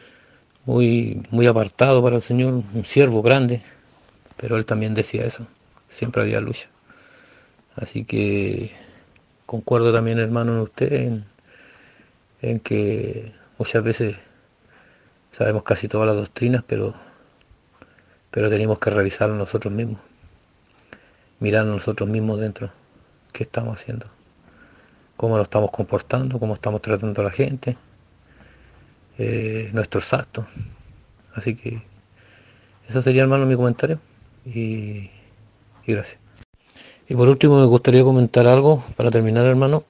apartado para el Señor, un siervo grande, pero él también decía eso, siempre había lucha. Así que concuerdo también, hermano, en usted en que muchas veces sabemos casi todas las doctrinas, pero tenemos que revisarlo nosotros mismos, mirar nosotros mismos dentro, qué estamos haciendo, cómo nos estamos comportando, cómo estamos tratando a la gente, nuestros actos. Así que eso sería, hermano, mi comentario, y gracias. Y por último me gustaría comentar algo para terminar, hermano.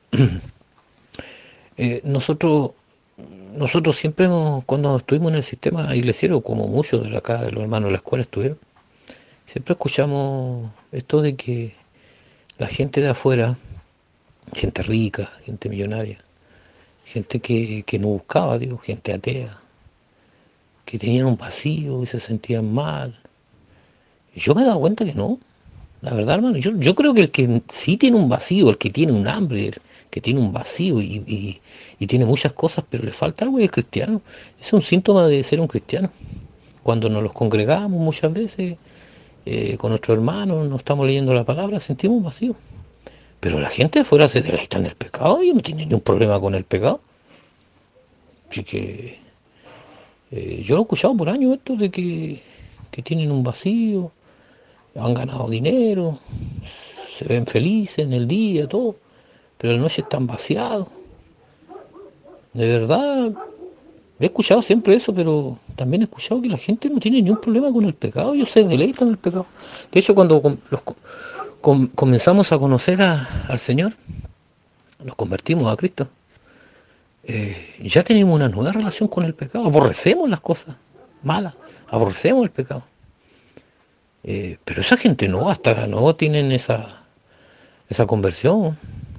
Nosotros siempre cuando estuvimos en el sistema iglesiero, como muchos de acá de los hermanos de la escuela estuvieron, siempre escuchamos esto de que la gente de afuera, gente rica, gente millonaria, gente que no buscaba a Dios, gente atea, que tenían un vacío y se sentían mal. Y yo me he dado cuenta que no. La verdad, hermano, yo creo que el que sí tiene un vacío, el que tiene un hambre, el que tiene un vacío y tiene muchas cosas, pero le falta algo, y es cristiano. Es un síntoma de ser un cristiano. Cuando nos los congregamos muchas veces con nuestros hermanos, nos estamos leyendo la palabra, sentimos un vacío. Pero la gente de afuera se deleita en el pecado y no tiene ningún problema con el pecado. Así que yo lo he escuchado por años, esto de que tienen un vacío, han ganado dinero, se ven felices en el día, todo, pero en la noche están vaciados. De verdad, he escuchado siempre eso, pero también he escuchado que la gente no tiene ningún problema con el pecado, ellos se deleitan en el pecado. De hecho, cuando comenzamos a conocer al Señor, nos convertimos a Cristo, ya tenemos una nueva relación con el pecado, aborrecemos las cosas malas, aborrecemos el pecado. Pero esa gente no, hasta no tienen esa conversión,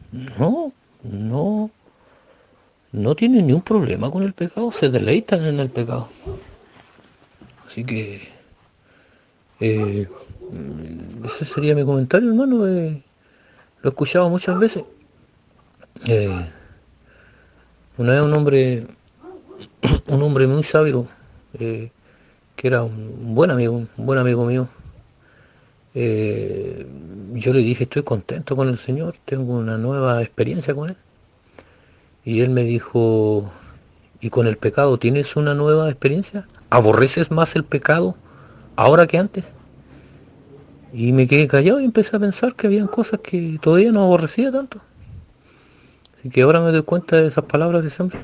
no tienen ni un problema con el pecado, se deleitan en el pecado. Así que ese sería mi comentario, hermano. Lo he escuchado muchas veces. Una vez un hombre muy sabio, que era un buen amigo mío, yo le dije, estoy contento con el Señor, tengo una nueva experiencia con Él. Y él me dijo, ¿y con el pecado tienes una nueva experiencia? ¿Aborreces más el pecado ahora que antes? Y me quedé callado y empecé a pensar que habían cosas que todavía no aborrecía tanto. Así que ahora me doy cuenta de esas palabras de siempre.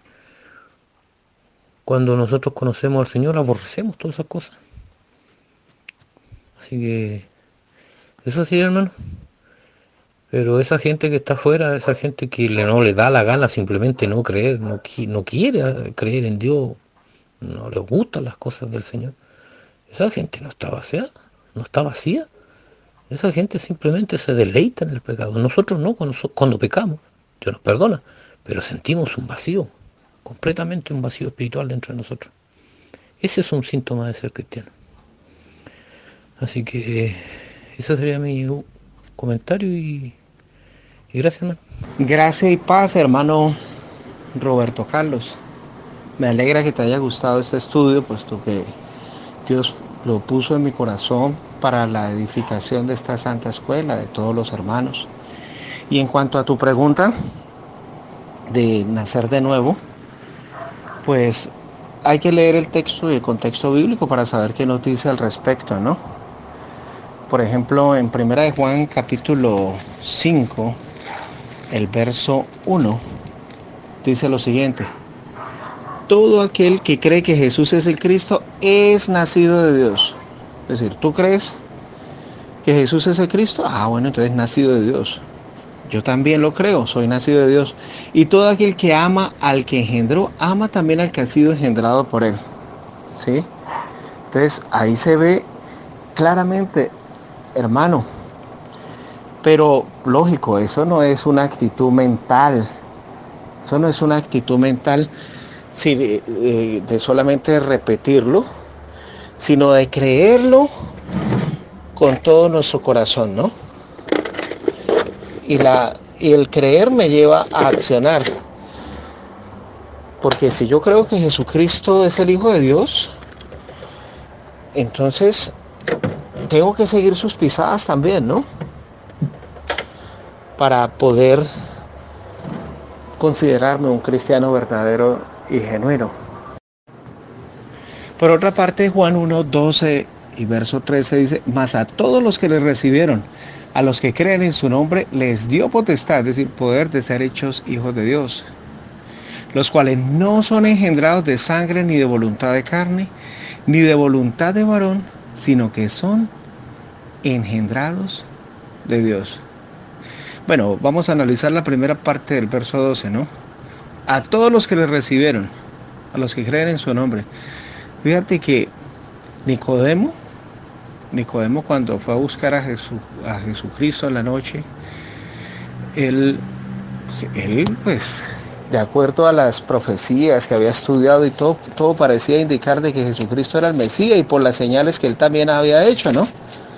Cuando nosotros conocemos al Señor, aborrecemos todas esas cosas. Así que eso sí, hermano. Pero esa gente que está afuera, esa gente que no le da la gana simplemente no creer, no quiere creer en Dios, no le gustan las cosas del Señor, esa gente no está vacía, no está vacía. Esa gente simplemente se deleita en el pecado. Nosotros no, cuando pecamos, Dios nos perdona, pero sentimos un vacío, completamente un vacío espiritual dentro de nosotros. Ese es un síntoma de ser cristiano. Así que ese sería mi comentario y gracias, hermano. Gracias y paz, hermano Roberto Carlos. Me alegra que te haya gustado este estudio, puesto que Dios lo puso en mi corazón para la edificación de esta santa escuela, de todos los hermanos. Y en cuanto a tu pregunta de nacer de nuevo, pues hay que leer el texto y el contexto bíblico para saber qué nos dice al respecto, ¿no? Por ejemplo, en 1 de Juan capítulo 5, el verso 1, dice lo siguiente: todo aquel que cree que Jesús es el Cristo es nacido de Dios. Es decir, ¿tú crees que Jesús es el Cristo? Ah, bueno, entonces nacido de Dios. Yo también lo creo, soy nacido de Dios. Y todo aquel que ama al que engendró, ama también al que ha sido engendrado por él. ¿Sí? Entonces, ahí se ve claramente, hermano. Pero, lógico, eso no es una actitud mental. Eso no es una actitud mental de solamente repetirlo, sino de creerlo con todo nuestro corazón, ¿no? Y el creer me lleva a accionar. Porque si yo creo que Jesucristo es el Hijo de Dios, entonces tengo que seguir sus pisadas también, ¿no? Para poder considerarme un cristiano verdadero y genuino. Por otra parte, Juan 1:12 y verso 13 dice: mas a todos los que le recibieron, a los que creen en su nombre, les dio potestad, es decir, poder de ser hechos hijos de Dios, los cuales no son engendrados de sangre, ni de voluntad de carne, ni de voluntad de varón, sino que son engendrados de Dios. Bueno, vamos a analizar la primera parte del verso 12, ¿no? A todos los que le recibieron, a los que creen en su nombre. Fíjate que Nicodemo cuando fue a buscar a Jesucristo en la noche, él pues, de acuerdo a las profecías que había estudiado y todo parecía indicar de que Jesucristo era el Mesías, y por las señales que él también había hecho, ¿no?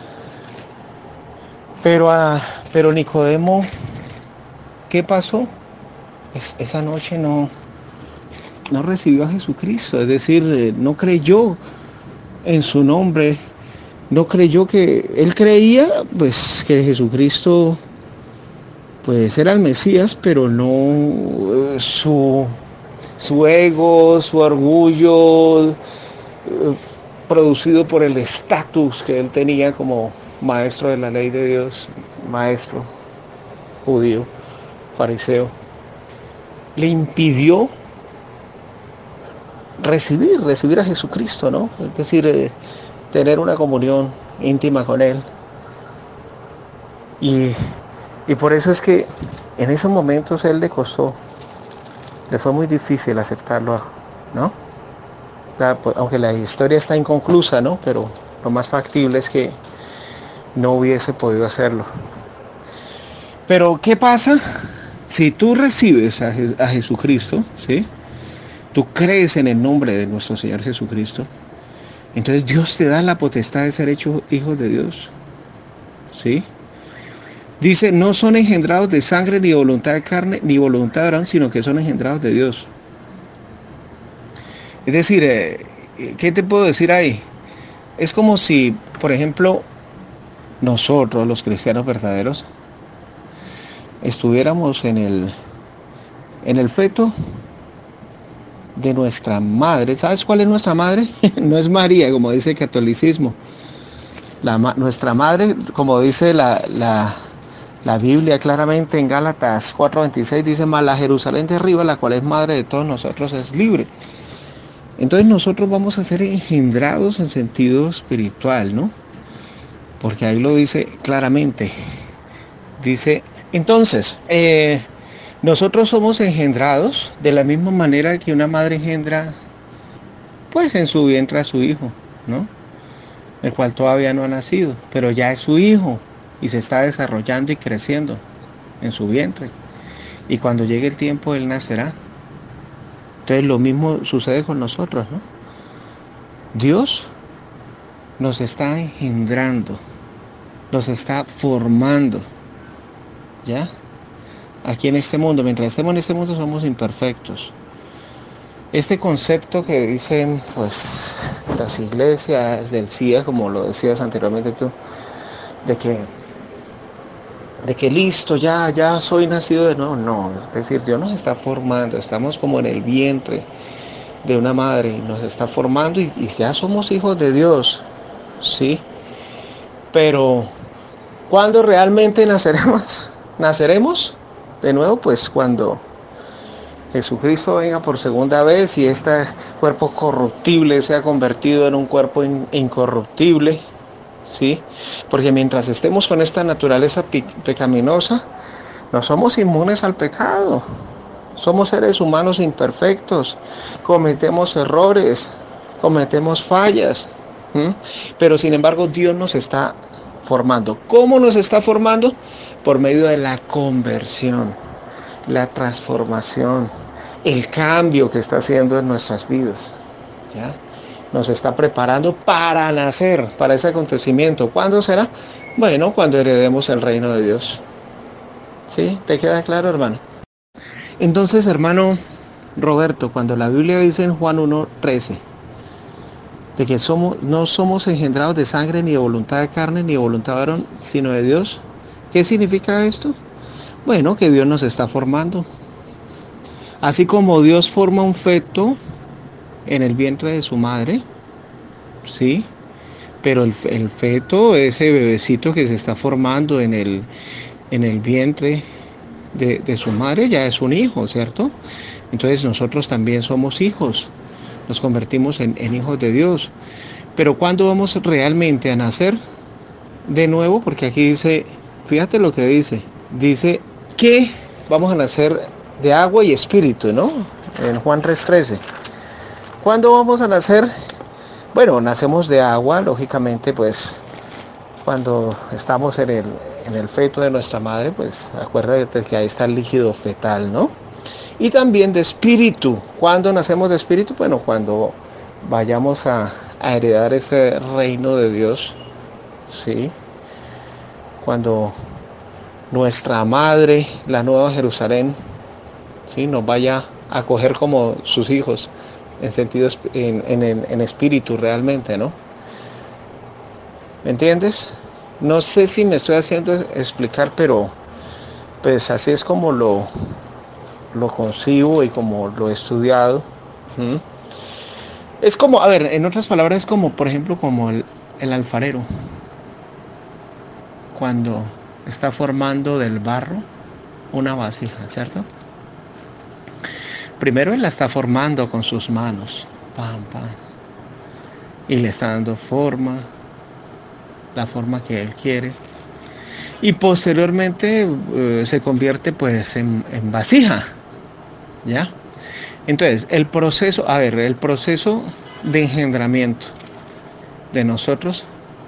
Pero Nicodemo, ¿qué pasó? Esa noche no recibió a Jesucristo, es decir, no creyó en su nombre, no creyó él creía pues que Jesucristo pues era el Mesías, pero no su ego, su orgullo, producido por el estatus que él tenía como maestro de la ley de Dios, maestro judío, fariseo, le impidió recibir a Jesucristo, ¿no? Es decir, tener una comunión íntima con él. Y por eso es que en esos momentos él le fue muy difícil aceptarlo, ¿no? Aunque la historia está inconclusa, ¿no? Pero lo más factible es que no hubiese podido hacerlo. Pero ¿qué pasa si tú recibes a Jesucristo, ¿sí? Tú crees en el nombre de nuestro Señor Jesucristo, entonces Dios te da la potestad de ser hechos hijos de Dios, ¿sí? Dice, no son engendrados de sangre, ni de voluntad de carne, ni voluntad de varón, sino que son engendrados de Dios. Es decir, ¿qué te puedo decir ahí? Es como si, por ejemplo, nosotros, los cristianos verdaderos, estuviéramos en el feto de nuestra madre. ¿Sabes cuál es nuestra madre? No es María, como dice el catolicismo. Nuestra madre, como dice la Biblia claramente en Gálatas 4:26, dice: mas la Jerusalén de arriba, la cual es madre de todos nosotros, es libre. Entonces nosotros vamos a ser engendrados en sentido espiritual, ¿no? Porque ahí lo dice claramente. Dice, Entonces, nosotros somos engendrados de la misma manera que una madre engendra, pues en su vientre a su hijo, ¿no? El cual todavía no ha nacido, pero ya es su hijo y se está desarrollando y creciendo en su vientre. Y cuando llegue el tiempo, él nacerá. Entonces lo mismo sucede con nosotros, ¿no? Dios nos está engendrando, nos está formando, ¿ya? Aquí en este mundo, mientras estemos en este mundo somos imperfectos. Este concepto que dicen pues las iglesias del CIA, como lo decías anteriormente tú, de que listo, ya soy nacido de nuevo, no, es decir, Dios nos está formando, estamos como en el vientre de una madre y nos está formando y ya somos hijos de Dios, ¿sí? Pero ¿cuándo realmente naceremos? ¿Naceremos de nuevo? Pues cuando Jesucristo venga por segunda vez y este cuerpo corruptible sea convertido en un cuerpo incorruptible, ¿sí? Porque mientras estemos con esta naturaleza pecaminosa, no somos inmunes al pecado. Somos seres humanos imperfectos, cometemos errores, cometemos fallas, pero sin embargo Dios nos está formando. ¿Cómo nos está formando? Por medio de la conversión, la transformación, el cambio que está haciendo en nuestras vidas, ¿ya? Nos está preparando para nacer, para ese acontecimiento. ¿Cuándo será? Bueno, cuando heredemos el reino de Dios. ¿Sí? ¿Te queda claro, hermano? Entonces, hermano Roberto, cuando la Biblia dice en Juan 1:13, de que no somos engendrados de sangre, ni de voluntad de carne, ni de voluntad de varón, sino de Dios, ¿qué significa esto? Bueno, que Dios nos está formando. Así como Dios forma un feto en el vientre de su madre, ¿sí? Pero el feto, ese bebecito que se está formando en el vientre de su madre, ya es un hijo, ¿cierto? Entonces nosotros también somos hijos, nos convertimos en hijos de Dios. Pero ¿cuándo vamos realmente a nacer de nuevo? Porque aquí dice, fíjate lo que dice que vamos a nacer de agua y espíritu, ¿no? En Juan 3:13. ¿Cuándo vamos a nacer? Bueno, nacemos de agua, lógicamente, pues cuando estamos en el feto de nuestra madre, pues acuérdate que ahí está el líquido fetal, ¿no? Y también de espíritu. ¿Cuándo nacemos de espíritu? Bueno, cuando vayamos a heredar ese reino de Dios, ¿sí? Cuando nuestra madre, la Nueva Jerusalén, ¿sí? Nos vaya a acoger como sus hijos, en sentido, en espíritu realmente, ¿no? ¿Me entiendes? No sé si me estoy haciendo explicar, pero pues así es como lo concibo y como lo he estudiado. Es como, a ver, en otras palabras, es como, por ejemplo, como el alfarero, cuando está formando del barro una vasija, ¿cierto? Primero él la está formando con sus manos, y le está dando forma, la forma que él quiere, y posteriormente se convierte pues en vasija, ¿ya? Entonces, el proceso de engendramiento de nosotros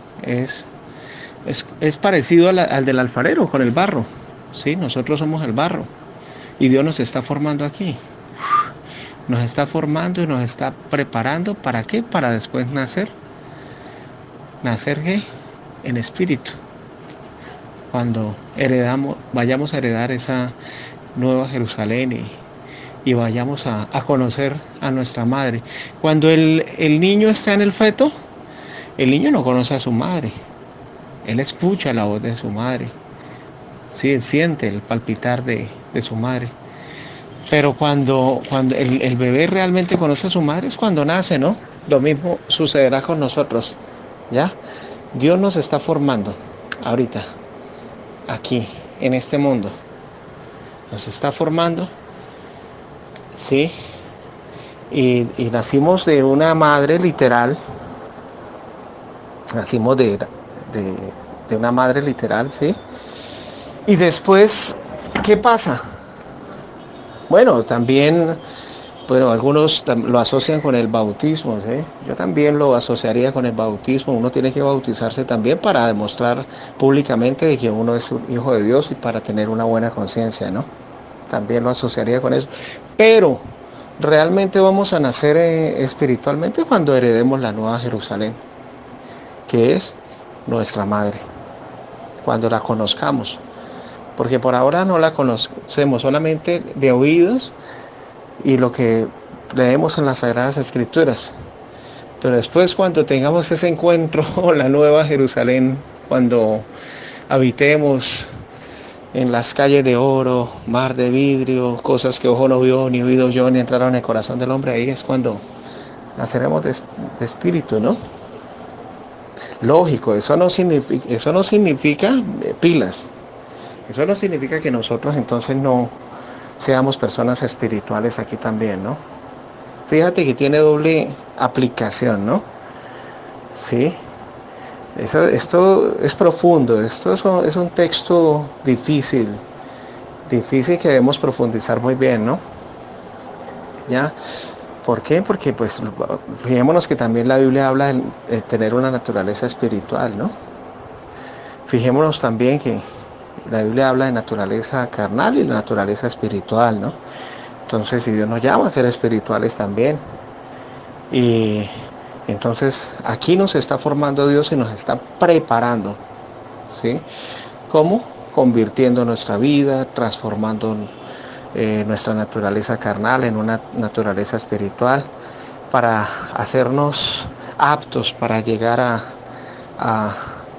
es parecido al del alfarero con el barro, ¿sí? Nosotros somos el barro y Dios nos está formando aquí. Nos está formando y nos está preparando, ¿para qué? Para después nacer. ¿Nacer qué? En espíritu. Cuando vayamos a heredar esa Nueva Jerusalén y vayamos a conocer a nuestra madre. Cuando el niño está en el feto, el niño no conoce a su madre. Él escucha la voz de su madre. Sí, él siente el palpitar de su madre. Pero cuando el bebé realmente conoce a su madre es cuando nace, ¿no? Lo mismo sucederá con nosotros, ¿ya? Dios nos está formando ahorita, aquí, en este mundo. Nos está formando, ¿sí? Y nacimos de una madre literal. Nacimos de una madre literal, ¿sí? Y después, ¿qué pasa? Bueno, también, algunos lo asocian con el bautismo, ¿sí? Yo también lo asociaría con el bautismo. Uno tiene que bautizarse también para demostrar públicamente de que uno es un hijo de Dios y para tener una buena conciencia, ¿no? También lo asociaría con eso. Pero realmente vamos a nacer espiritualmente cuando heredemos la Nueva Jerusalén, que es nuestra madre, cuando la conozcamos. Porque por ahora no la conocemos, solamente de oídos y lo que leemos en las Sagradas Escrituras. Pero después, cuando tengamos ese encuentro con la Nueva Jerusalén, cuando habitemos en las calles de oro, mar de vidrio, cosas que ojo no vio, ni oído yo, ni entraron en el corazón del hombre, ahí es cuando naceremos de espíritu, ¿no? Lógico, eso no significa pilas. Eso no significa que nosotros entonces no seamos personas espirituales aquí también, ¿no? Fíjate que tiene doble aplicación, ¿no? Sí. Esto es profundo, esto es un texto difícil que debemos profundizar muy bien, ¿no? ¿Ya? ¿Por qué? Porque pues fijémonos que también la Biblia habla de tener una naturaleza espiritual, ¿no? Fijémonos también que la Biblia habla de naturaleza carnal y de naturaleza espiritual, ¿no? Entonces, si Dios nos llama a ser espirituales también. Y entonces, aquí nos está formando Dios y nos está preparando, ¿sí? ¿Cómo? Convirtiendo nuestra vida, transformando nuestra naturaleza carnal en una naturaleza espiritual, para hacernos aptos para llegar a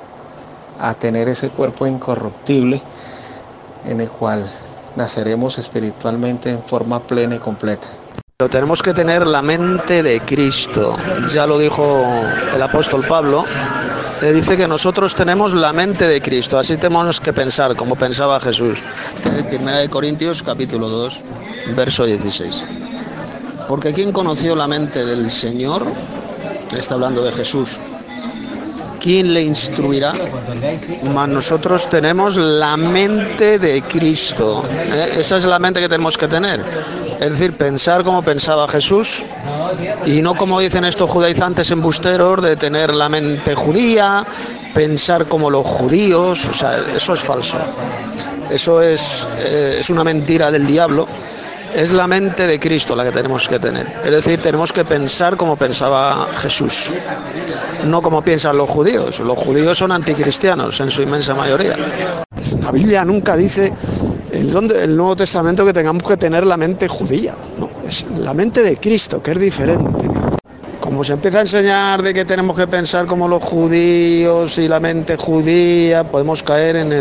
tener ese cuerpo incorruptible en el cual naceremos espiritualmente en forma plena y completa. Pero tenemos que tener la mente de Cristo. Ya lo dijo el apóstol Pablo. Se dice que nosotros tenemos la mente de Cristo. Así tenemos que pensar como pensaba Jesús. En 1 Corintios capítulo 2, verso 16. Porque ¿quién conoció la mente del Señor? Está hablando de Jesús. ¿Quién le instruirá? Mas nosotros tenemos la mente de Cristo. Esa es la mente que tenemos que tener. Es decir, pensar como pensaba Jesús y no como dicen estos judaizantes embusteros de tener la mente judía, pensar como los judíos. O sea, eso es falso. Eso es una mentira del diablo. Es la mente de Cristo la que tenemos que tener. Es decir, tenemos que pensar como pensaba Jesús, no como piensan los judíos. Los judíos son anticristianos en su inmensa mayoría. La Biblia nunca dice en el Nuevo Testamento que tengamos que tener la mente judía, no, es la mente de Cristo, que es diferente. Como se empieza a enseñar de que tenemos que pensar como los judíos y la mente judía, podemos caer en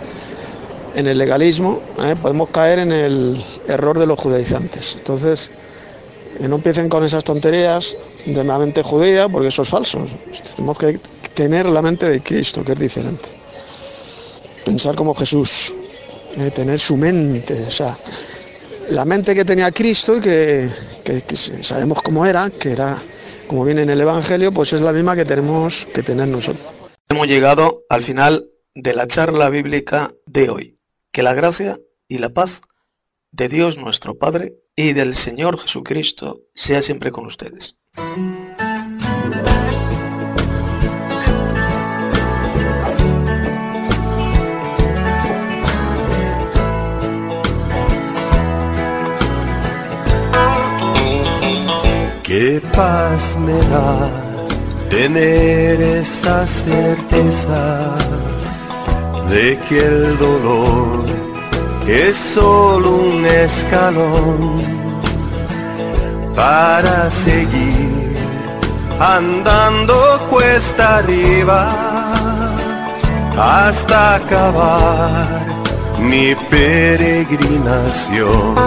el legalismo, podemos caer en el error de los judaizantes. Entonces, no empiecen con esas tonterías de la mente judía, porque eso es falso. Tenemos que tener la mente de Cristo, que es diferente. Pensar como Jesús, tener su mente, o sea, la mente que tenía Cristo y que sabemos cómo era, que era como viene en el Evangelio, pues es la misma que tenemos que tener nosotros. Hemos llegado al final de la charla bíblica de hoy. Que la gracia y la paz de Dios nuestro Padre y del Señor Jesucristo sea siempre con ustedes. Qué paz me da tener esa certeza de que el dolor es solo un escalón para seguir andando cuesta arriba hasta acabar mi peregrinación.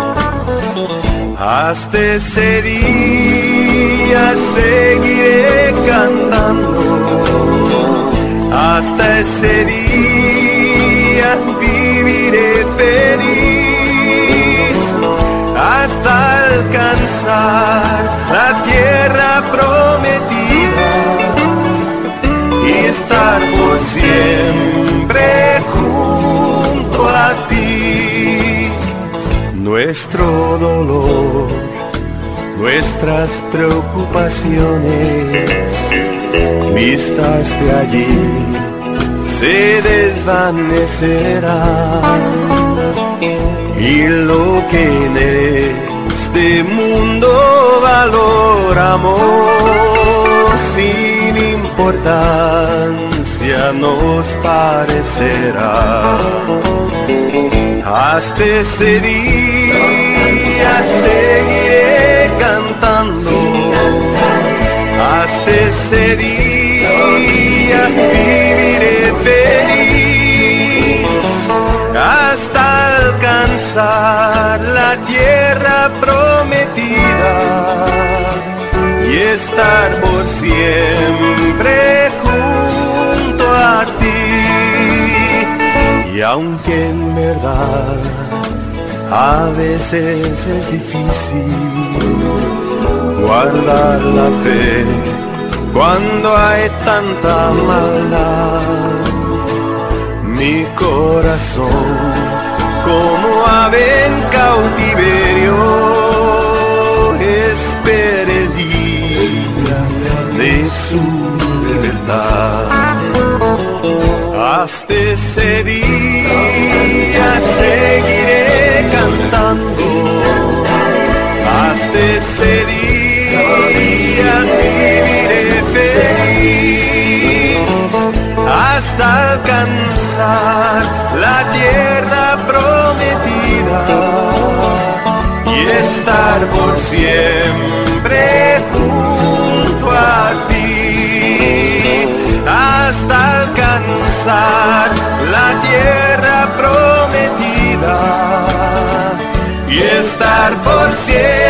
Hasta ese día seguiré cantando, hasta ese día viviré feliz, hasta alcanzar la tierra prometida y estar por siempre junto las preocupaciones vistas de allí se desvanecerán, y lo que en este mundo valoramos sin importancia nos parecerá. Hasta ese día seguiré cantando, hasta ese día viviré feliz, hasta alcanzar la tierra prometida y estar por siempre junto a ti. Y aunque en verdad a veces es difícil guardar la fe cuando hay tanta maldad, mi corazón como ave en cautiverio espera el día de su libertad. Hasta ese día seguiré cantando, hasta ese día viviré feliz, hasta alcanzar la tierra prometida y estar por siempre junto a ti, hasta alcanzar la tierra prometida y estar por siempre